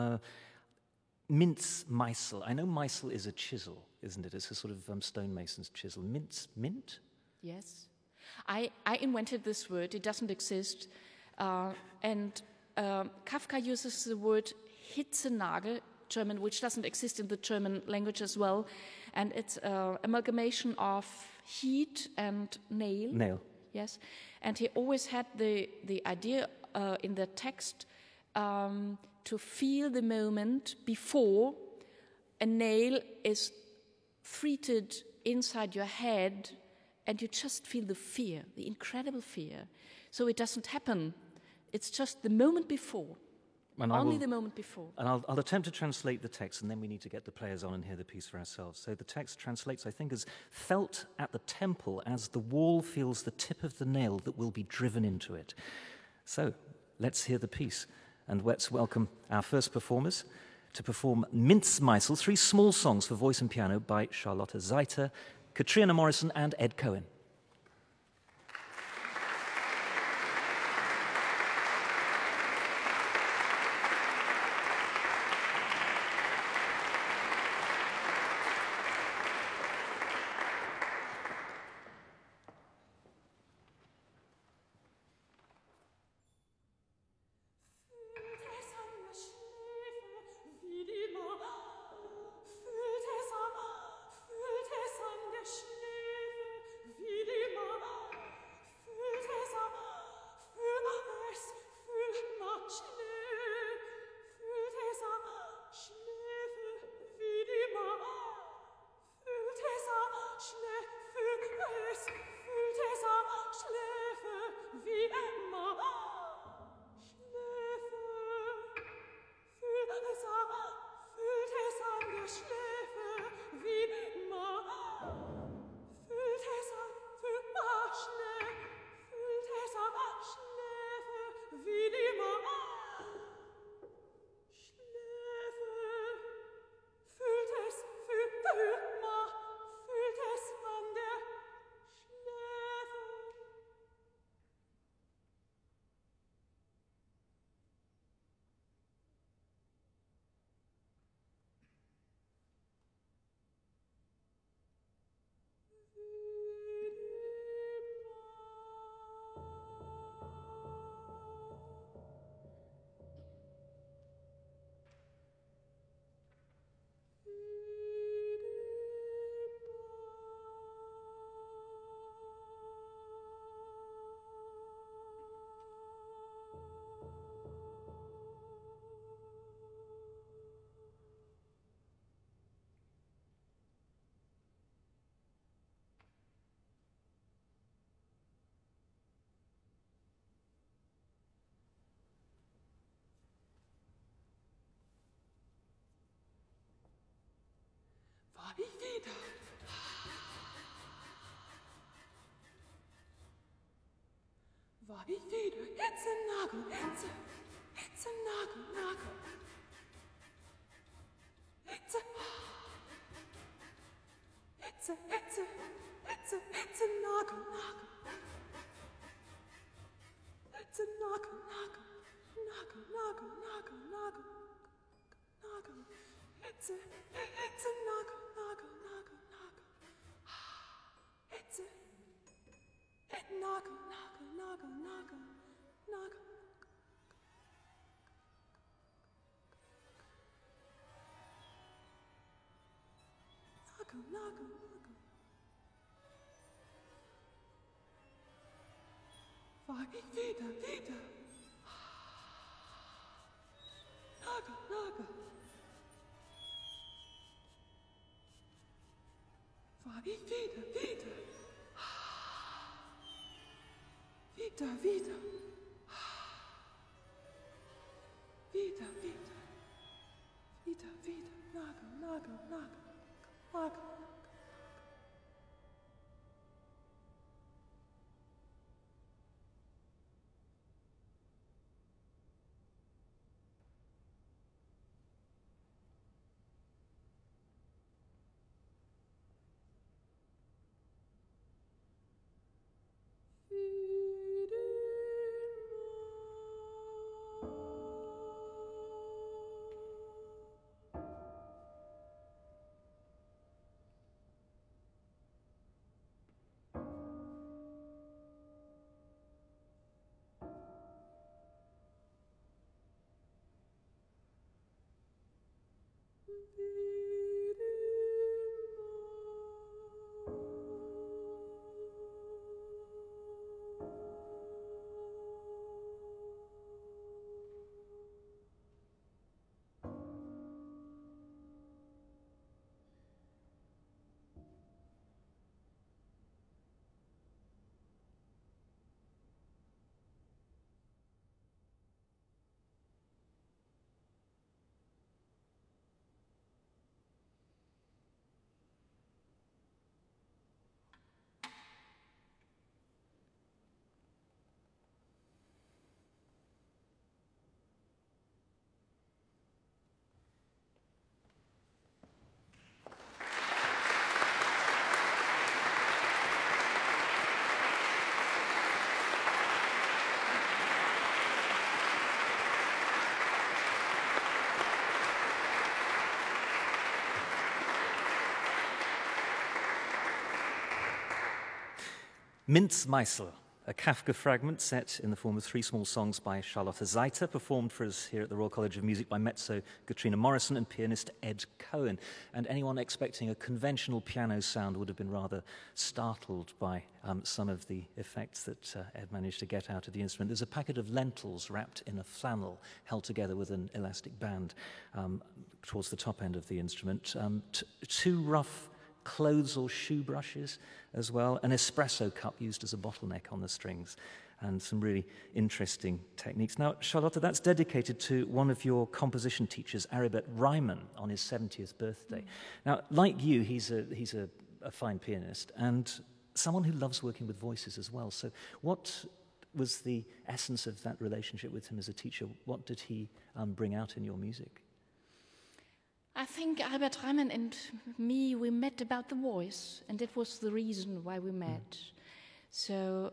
N: Mintz-Meisel. I know Meisel is a chisel, isn't it? It's a sort of stonemason's chisel. Mint?
K: Yes. I invented this word. It doesn't exist. And Kafka uses the word Hitzenagel, German, which doesn't exist in the German language as well. And it's amalgamation of heat and nail.
N: Nail.
K: Yes. And he always had the idea in the text to feel the moment before a nail is threaded inside your head and you just feel the fear, the incredible fear. So it doesn't happen. It's just the moment before. Only the moment before.
N: And I'll attempt to translate the text, and then we need to get the players on and hear the piece for ourselves. So the text translates, I think, as felt at the temple as the wall feels the tip of the nail that will be driven into it. So let's hear the piece. And let's welcome our first performers to perform Mintz-Meisel, 3 small songs for voice and piano by Charlotte Zeiter, Katriona Morrison and Ed Cohen.
O: Fühlt es an der Schläfe, wie It's a nuggle, it's a nuggle. It's a nuggle. It's a nuggle. It's a nuggle. It's a nuggle. Vai vida. Naga. Vai vida. Vida. Naga.
N: Minz Meisel, a Kafka fragment set in the form of 3 small songs by Charlotte Zeiter, performed for us here at the Royal College of Music by mezzo Katrina Morrison and pianist Ed Cohen. And anyone expecting a conventional piano sound would have been rather startled by some of the effects that Ed managed to get out of the instrument. There's a packet of lentils wrapped in a flannel held together with an elastic band towards the top end of the instrument. 2 rough clothes or shoe brushes as well, an espresso cup used as a bottleneck on the strings, and some really interesting techniques. Now, Charlotte, that's dedicated to one of your composition teachers, Aribert Reimann, on his 70th birthday. Now, like you, he's a fine pianist and someone who loves working with voices as well. So what was the essence of that relationship with him as a teacher? What did he bring out in your music?
K: I think Albert Reimann and me, we met about the voice, and that was the reason why we met. So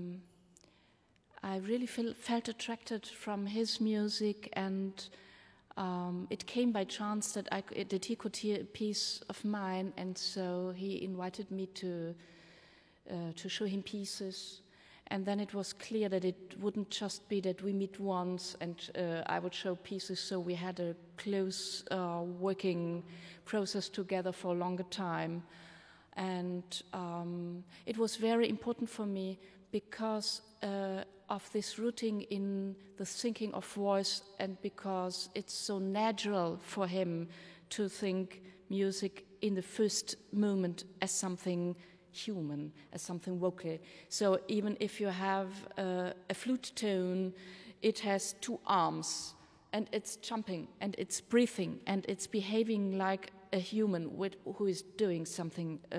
K: I really felt attracted from his music, and it came by chance that he could hear a piece of mine, and so he invited me to show him pieces. And then it was clear that it wouldn't just be that we meet once and I would show pieces, so we had a close working process together for a longer time. And it was very important for me because of this rooting in the thinking of voice, and because it's so natural for him to think music in the first moment as something human, as something vocal. So even if you have a flute tone, it has 2 arms, and it's jumping, and it's breathing, and it's behaving like a human who is doing something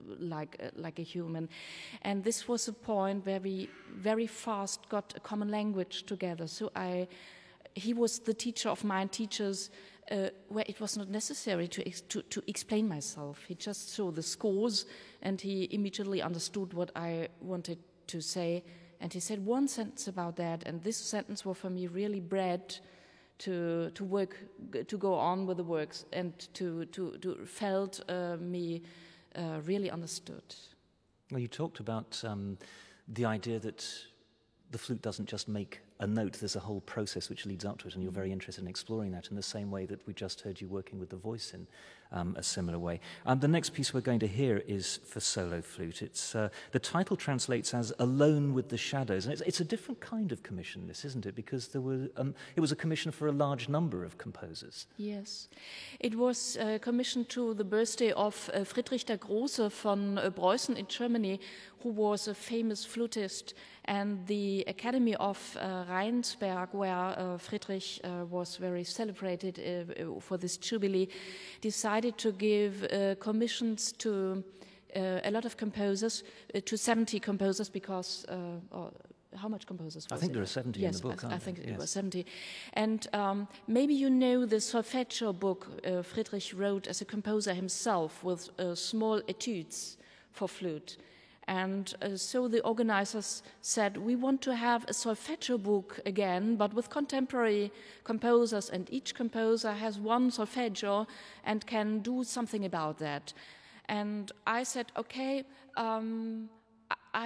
K: like a human. And this was a point where we very fast got a common language together. So he was the teacher of my teachers, where it was not necessary to explain myself. He just saw the scores and he immediately understood what I wanted to say. And he said one sentence about that, and this sentence was for me really bred to work, to go on with the works, and to felt me really understood.
N: Well, you talked about the idea that the flute doesn't just make a note, there's a whole process which leads up to it, and you're very interested in exploring that in the same way that we just heard you working with the voice in a similar way. The next piece we're going to hear is for solo flute. It's the title translates as Alone with the Shadows, and it's a different kind of commission, this, isn't it? Because it was a commission for a large number of composers.
K: Yes. It was commissioned to the birthday of Friedrich der Große von Preußen in Germany, who was a famous flutist, and the Academy of Rheinsberg, where Friedrich was very celebrated for this jubilee, decided to give commissions to a lot of composers, to 70 composers, because how much composers was it?
N: I think there are 70
K: yes,
N: in the book,
K: I think
N: yes.
K: It was 70. And maybe you know the solfeggio book Friedrich wrote as a composer himself, with small etudes for flute. And so the organizers said, we want to have a solfeggio book again, but with contemporary composers, and each composer has one solfeggio and can do something about that. And I said, okay, I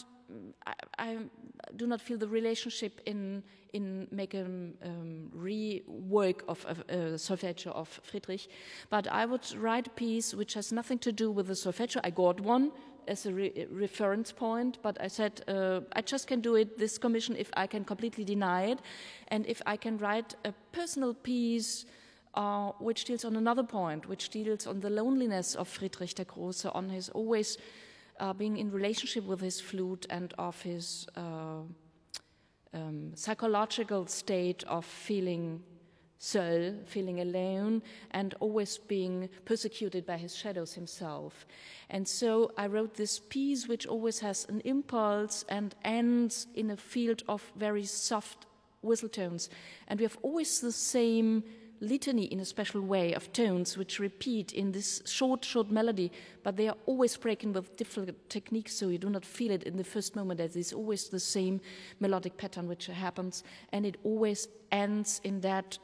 K: do not feel the relationship in make a rework of solfeggio of Friedrich, but I would write a piece which has nothing to do with the solfeggio. I got one as a reference point, but I said I just can do this commission if I can completely deny it, and if I can write a personal piece which deals on another point, which deals on the loneliness of Friedrich der Große, on his always being in relationship with his flute, and of his psychological state of feeling seul, feeling alone, and always being persecuted by his shadows himself. And so I wrote this piece which always has an impulse and ends in a field of very soft whistle tones. And we have always the same litany in a special way of tones which repeat in this short melody, but they are always breaking with different techniques, so you do not feel it in the first moment. That is always the same melodic pattern which happens, and it always ends in that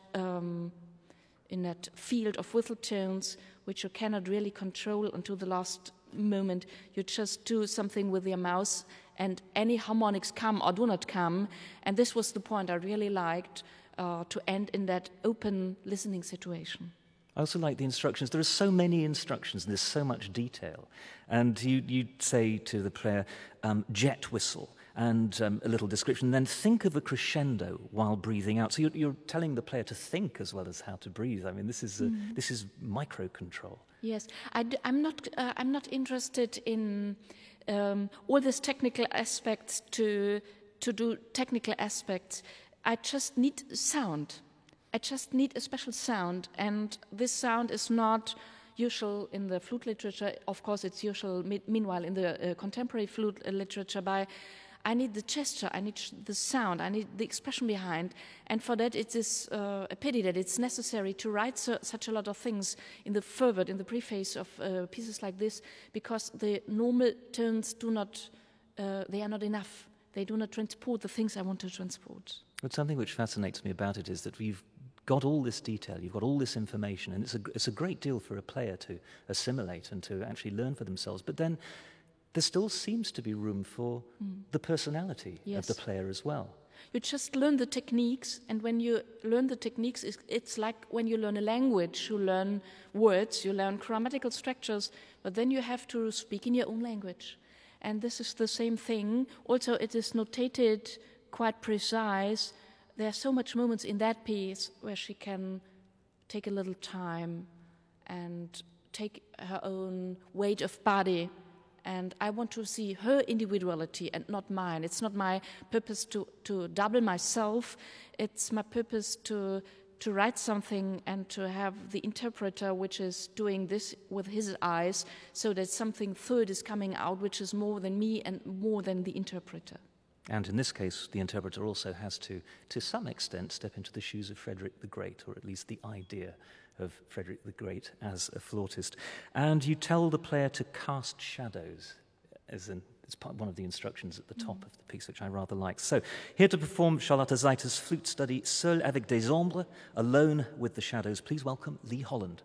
K: field of whistle tones which you cannot really control until the last moment. You just do something with your mouth, and any harmonics come or do not come, and this was the point I really liked, to end in that open listening situation.
N: I also like the instructions. There are so many instructions and there's so much detail. And you say to the player, jet whistle, and a little description, then think of a crescendo while breathing out. So you're telling the player to think as well as how to breathe. I mean, this is micro-control.
K: Yes, I'm not interested in all these technical aspects to do technical aspects. I just need sound. I just need a special sound, and this sound is not usual in the flute literature. Of course, it's usual, meanwhile, in the contemporary flute literature. I need the gesture, I need the sound, I need the expression behind, and for that it is a pity that it's necessary to write such a lot of things in the foreword, in the preface of pieces like this, because the normal tones they are not enough. They do not transport the things I want to transport.
N: But something which fascinates me about it is that we've got all this detail, you've got all this information, and it's a great deal for a player to assimilate and to actually learn for themselves. But then there still seems to be room for the personality of the player as well.
K: You just learn the techniques, and when you learn the techniques, it's like when you learn a language. You learn words, you learn grammatical structures, but then you have to speak in your own language. And this is the same thing. Also, it is notated quite precise. There are so much moments in that piece where she can take a little time and take her own weight of body. And I want to see her individuality and not mine. It's not my purpose to double myself. It's my purpose to to write something and to have the interpreter which is doing this with his eyes, so that something third is coming out which is more than me and more than the interpreter.
N: And in this case, the interpreter also has to some extent, step into the shoes of Frederick the Great, or at least the idea of Frederick the Great as a flautist. And you tell the player to cast shadows, it's one of the instructions at the top of the piece, which I rather like. So, here to perform Charlotte Zeiter's flute study, Seul avec des ombres, Alone with the Shadows. Please welcome Lee Holland.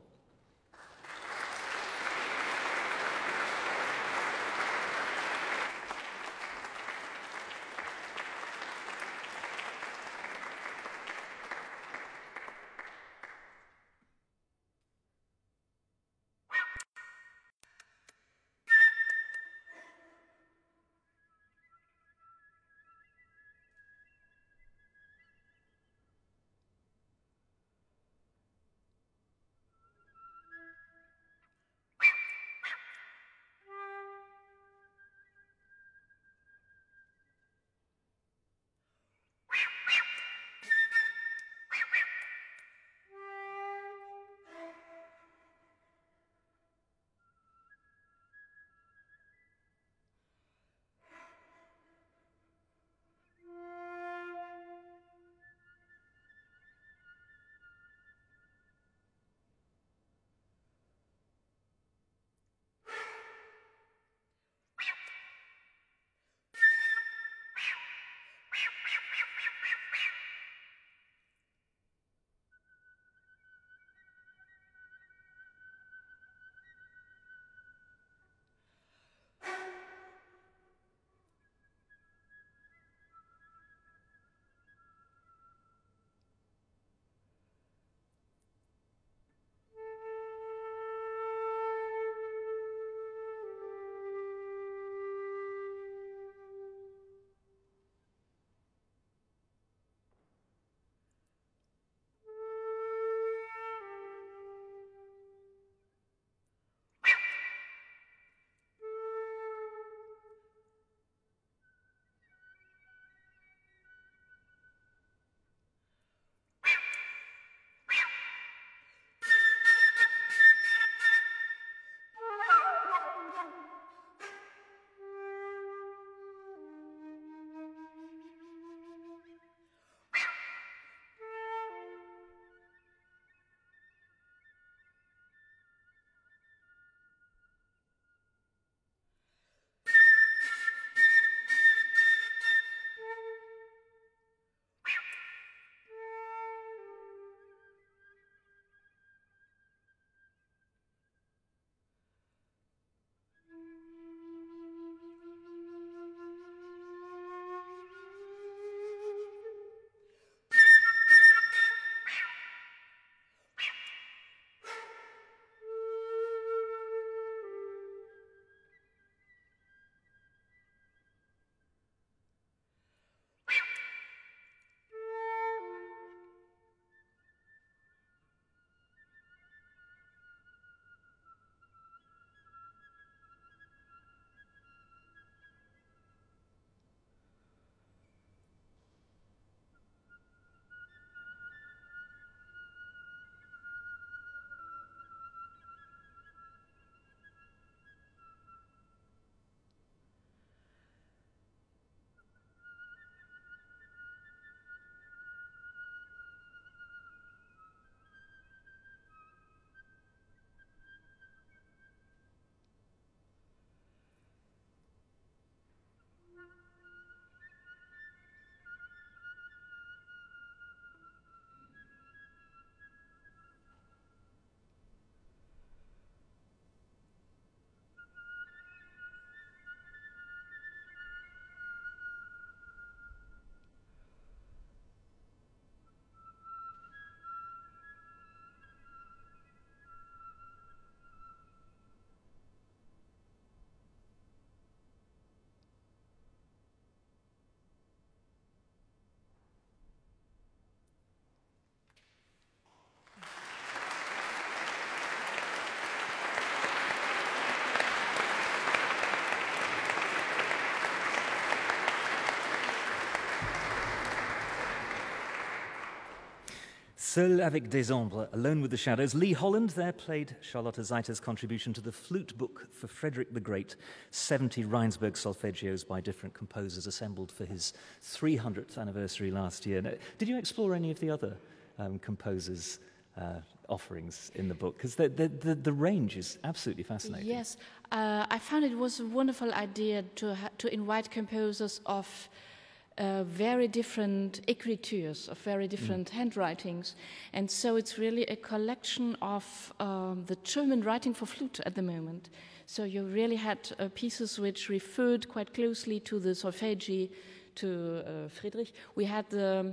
N: Seul avec des ombres, Alone with the Shadows. Lee Holland there played Charlotte Zeiter's contribution to the flute book for Frederick the Great, 70 Rheinsberg solfeggios by different composers assembled for his 300th anniversary last year. Now, did you explore any of the other composers' offerings in the book? Because the range is absolutely fascinating.
K: Yes, I found it was a wonderful idea to invite composers of very different écritures, of very different handwritings. And so it's really a collection of the German writing for flute at the moment. So you really had pieces which referred quite closely to the solfeggi, to Friedrich. We had the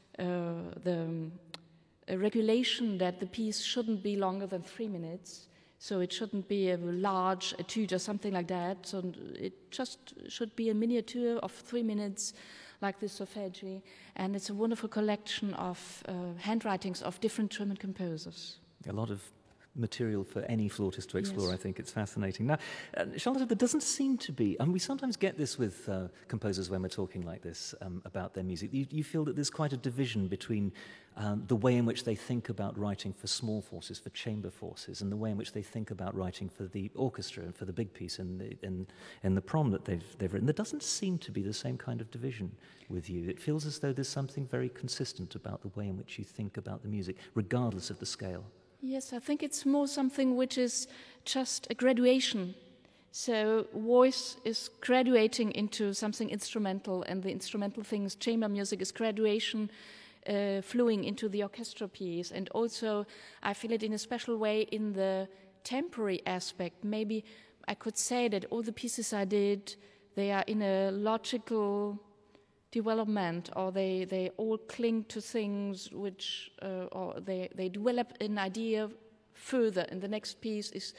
K: regulation that the piece shouldn't be longer than 3 minutes. So it shouldn't be a large etude or something like that. So it just should be a miniature of 3 minutes, like the solfeggi. And it's a wonderful collection of handwritings of different German composers.
N: A lot of material for any flautist to explore.
K: Yes.
N: I think it's fascinating. Now, Charlotte, there doesn't seem to be, and we sometimes get this with composers when we're talking like this about their music. You feel that there's quite a division between the way in which they think about writing for small forces, for chamber forces, and the way in which they think about writing for the orchestra and for the big piece in the prom that they've written. There doesn't seem to be the same kind of division with you. It feels as though there's something very consistent about the way in which you think about the music, regardless of the scale.
K: Yes, I think it's more something which is just a graduation. So voice is graduating into something instrumental, and the instrumental things, chamber music, is graduation flowing into the orchestra piece. And also I feel it in a special way in the temporary aspect. Maybe I could say that all the pieces I did, they are in a logical development, or they all cling to things which, or they develop an idea further, and the next piece is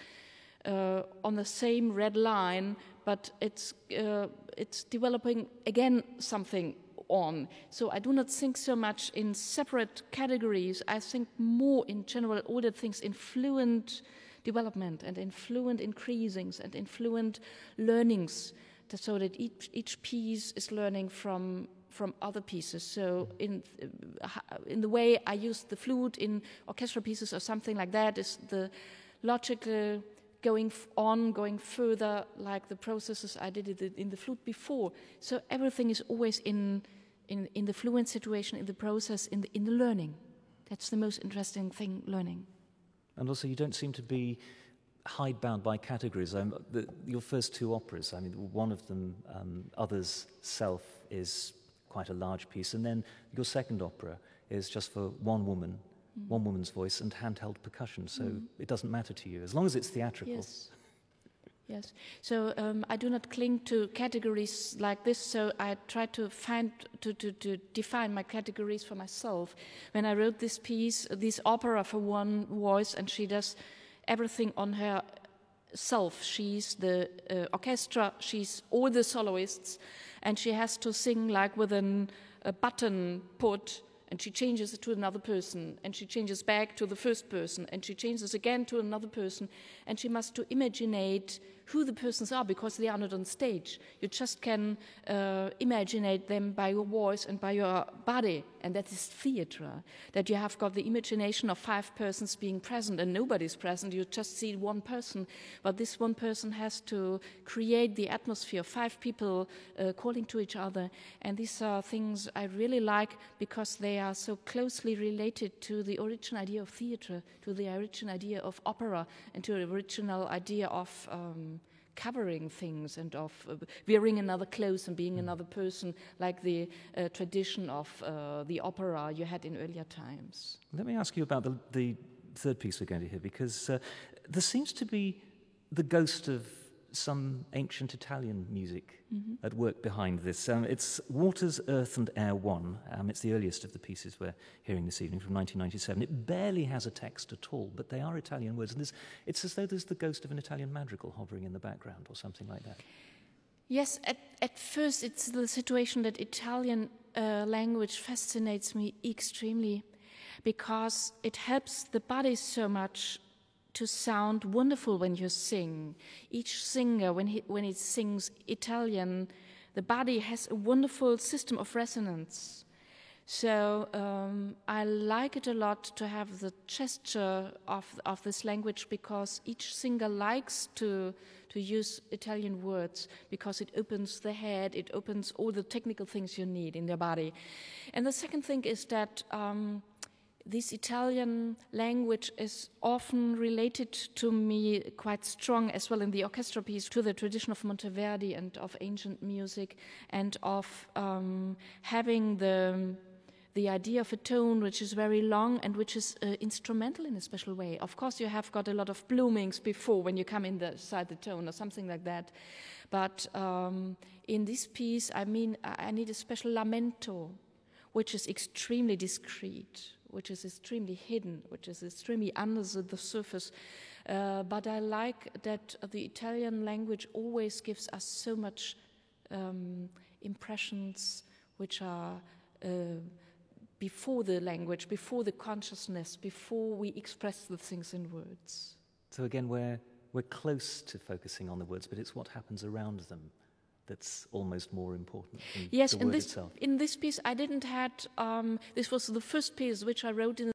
K: on the same red line, but it's developing again something on. So I do not think so much in separate categories. I think more in general all the things in fluent development and in fluent increasings and in fluent learnings, so that each piece is learning from other pieces. So in the way I use the flute in orchestral pieces or something like that is the logical going further, like the processes I did it in the flute before. So everything is always in the fluent situation, in the process, in the learning. That's the most interesting thing, learning.
N: And also you don't seem to be hidebound by categories. Your first two operas, I mean, one of them, Others Self, is quite a large piece, and then your second opera is just for one woman, one woman's voice and handheld percussion, so it doesn't matter to you, as long as it's theatrical.
K: Yes. Yes. So I do not cling to categories like this, so I try to to define my categories for myself. When I wrote this piece, this opera for one voice, and she does everything on herself. She's the orchestra, she's all the soloists, and she has to sing like with a button put, and she changes it to another person, and she changes back to the first person, and she changes again to another person, and she must to imaginate who the persons are, because they are not on stage. You just can imaginate them by your voice and by your body, and that is theatre. That you have got the imagination of 5 persons being present, and nobody's present, you just see one person, but this one person has to create the atmosphere, 5 people calling to each other, and these are things I really like, because they are so closely related to the original idea of theatre, to the original idea of opera, and to the original idea of covering things and of wearing another clothes and being another person, like the tradition of the opera you had in earlier times.
N: Let me ask you about the third piece we're going to hear, because there seems to be the ghost of some ancient Italian music at work behind this. It's Waters, Earth and Air 1. It's the earliest of the pieces we're hearing this evening, from 1997. It barely has a text at all, but they are Italian words. And it's as though there's the ghost of an Italian madrigal hovering in the background or something like that.
K: Yes, at first it's the situation that Italian language fascinates me extremely, because it helps the body so much to sound wonderful when you sing. Each singer, when he sings Italian, the body has a wonderful system of resonance. So I like it a lot to have the gesture of this language, because each singer likes to use Italian words, because it opens the head, it opens all the technical things you need in their body. And the second thing is that this Italian language is often related to me quite strong as well in the orchestra piece to the tradition of Monteverdi and of ancient music, and of having the idea of a tone which is very long and which is instrumental in a special way. Of course, you have got a lot of bloomings before when you come inside the tone or something like that. But in this piece, I need a special lamento, which is extremely discreet, which is extremely hidden, which is extremely under the surface. But I like that the Italian language always gives us so much impressions which are before the language, before the consciousness, before we express the things in words.
N: So again, we're close to focusing on the words, but it's what happens around them that's almost more important than the word itself.
K: Yes, in this piece I didn't had, this was the first piece which I wrote in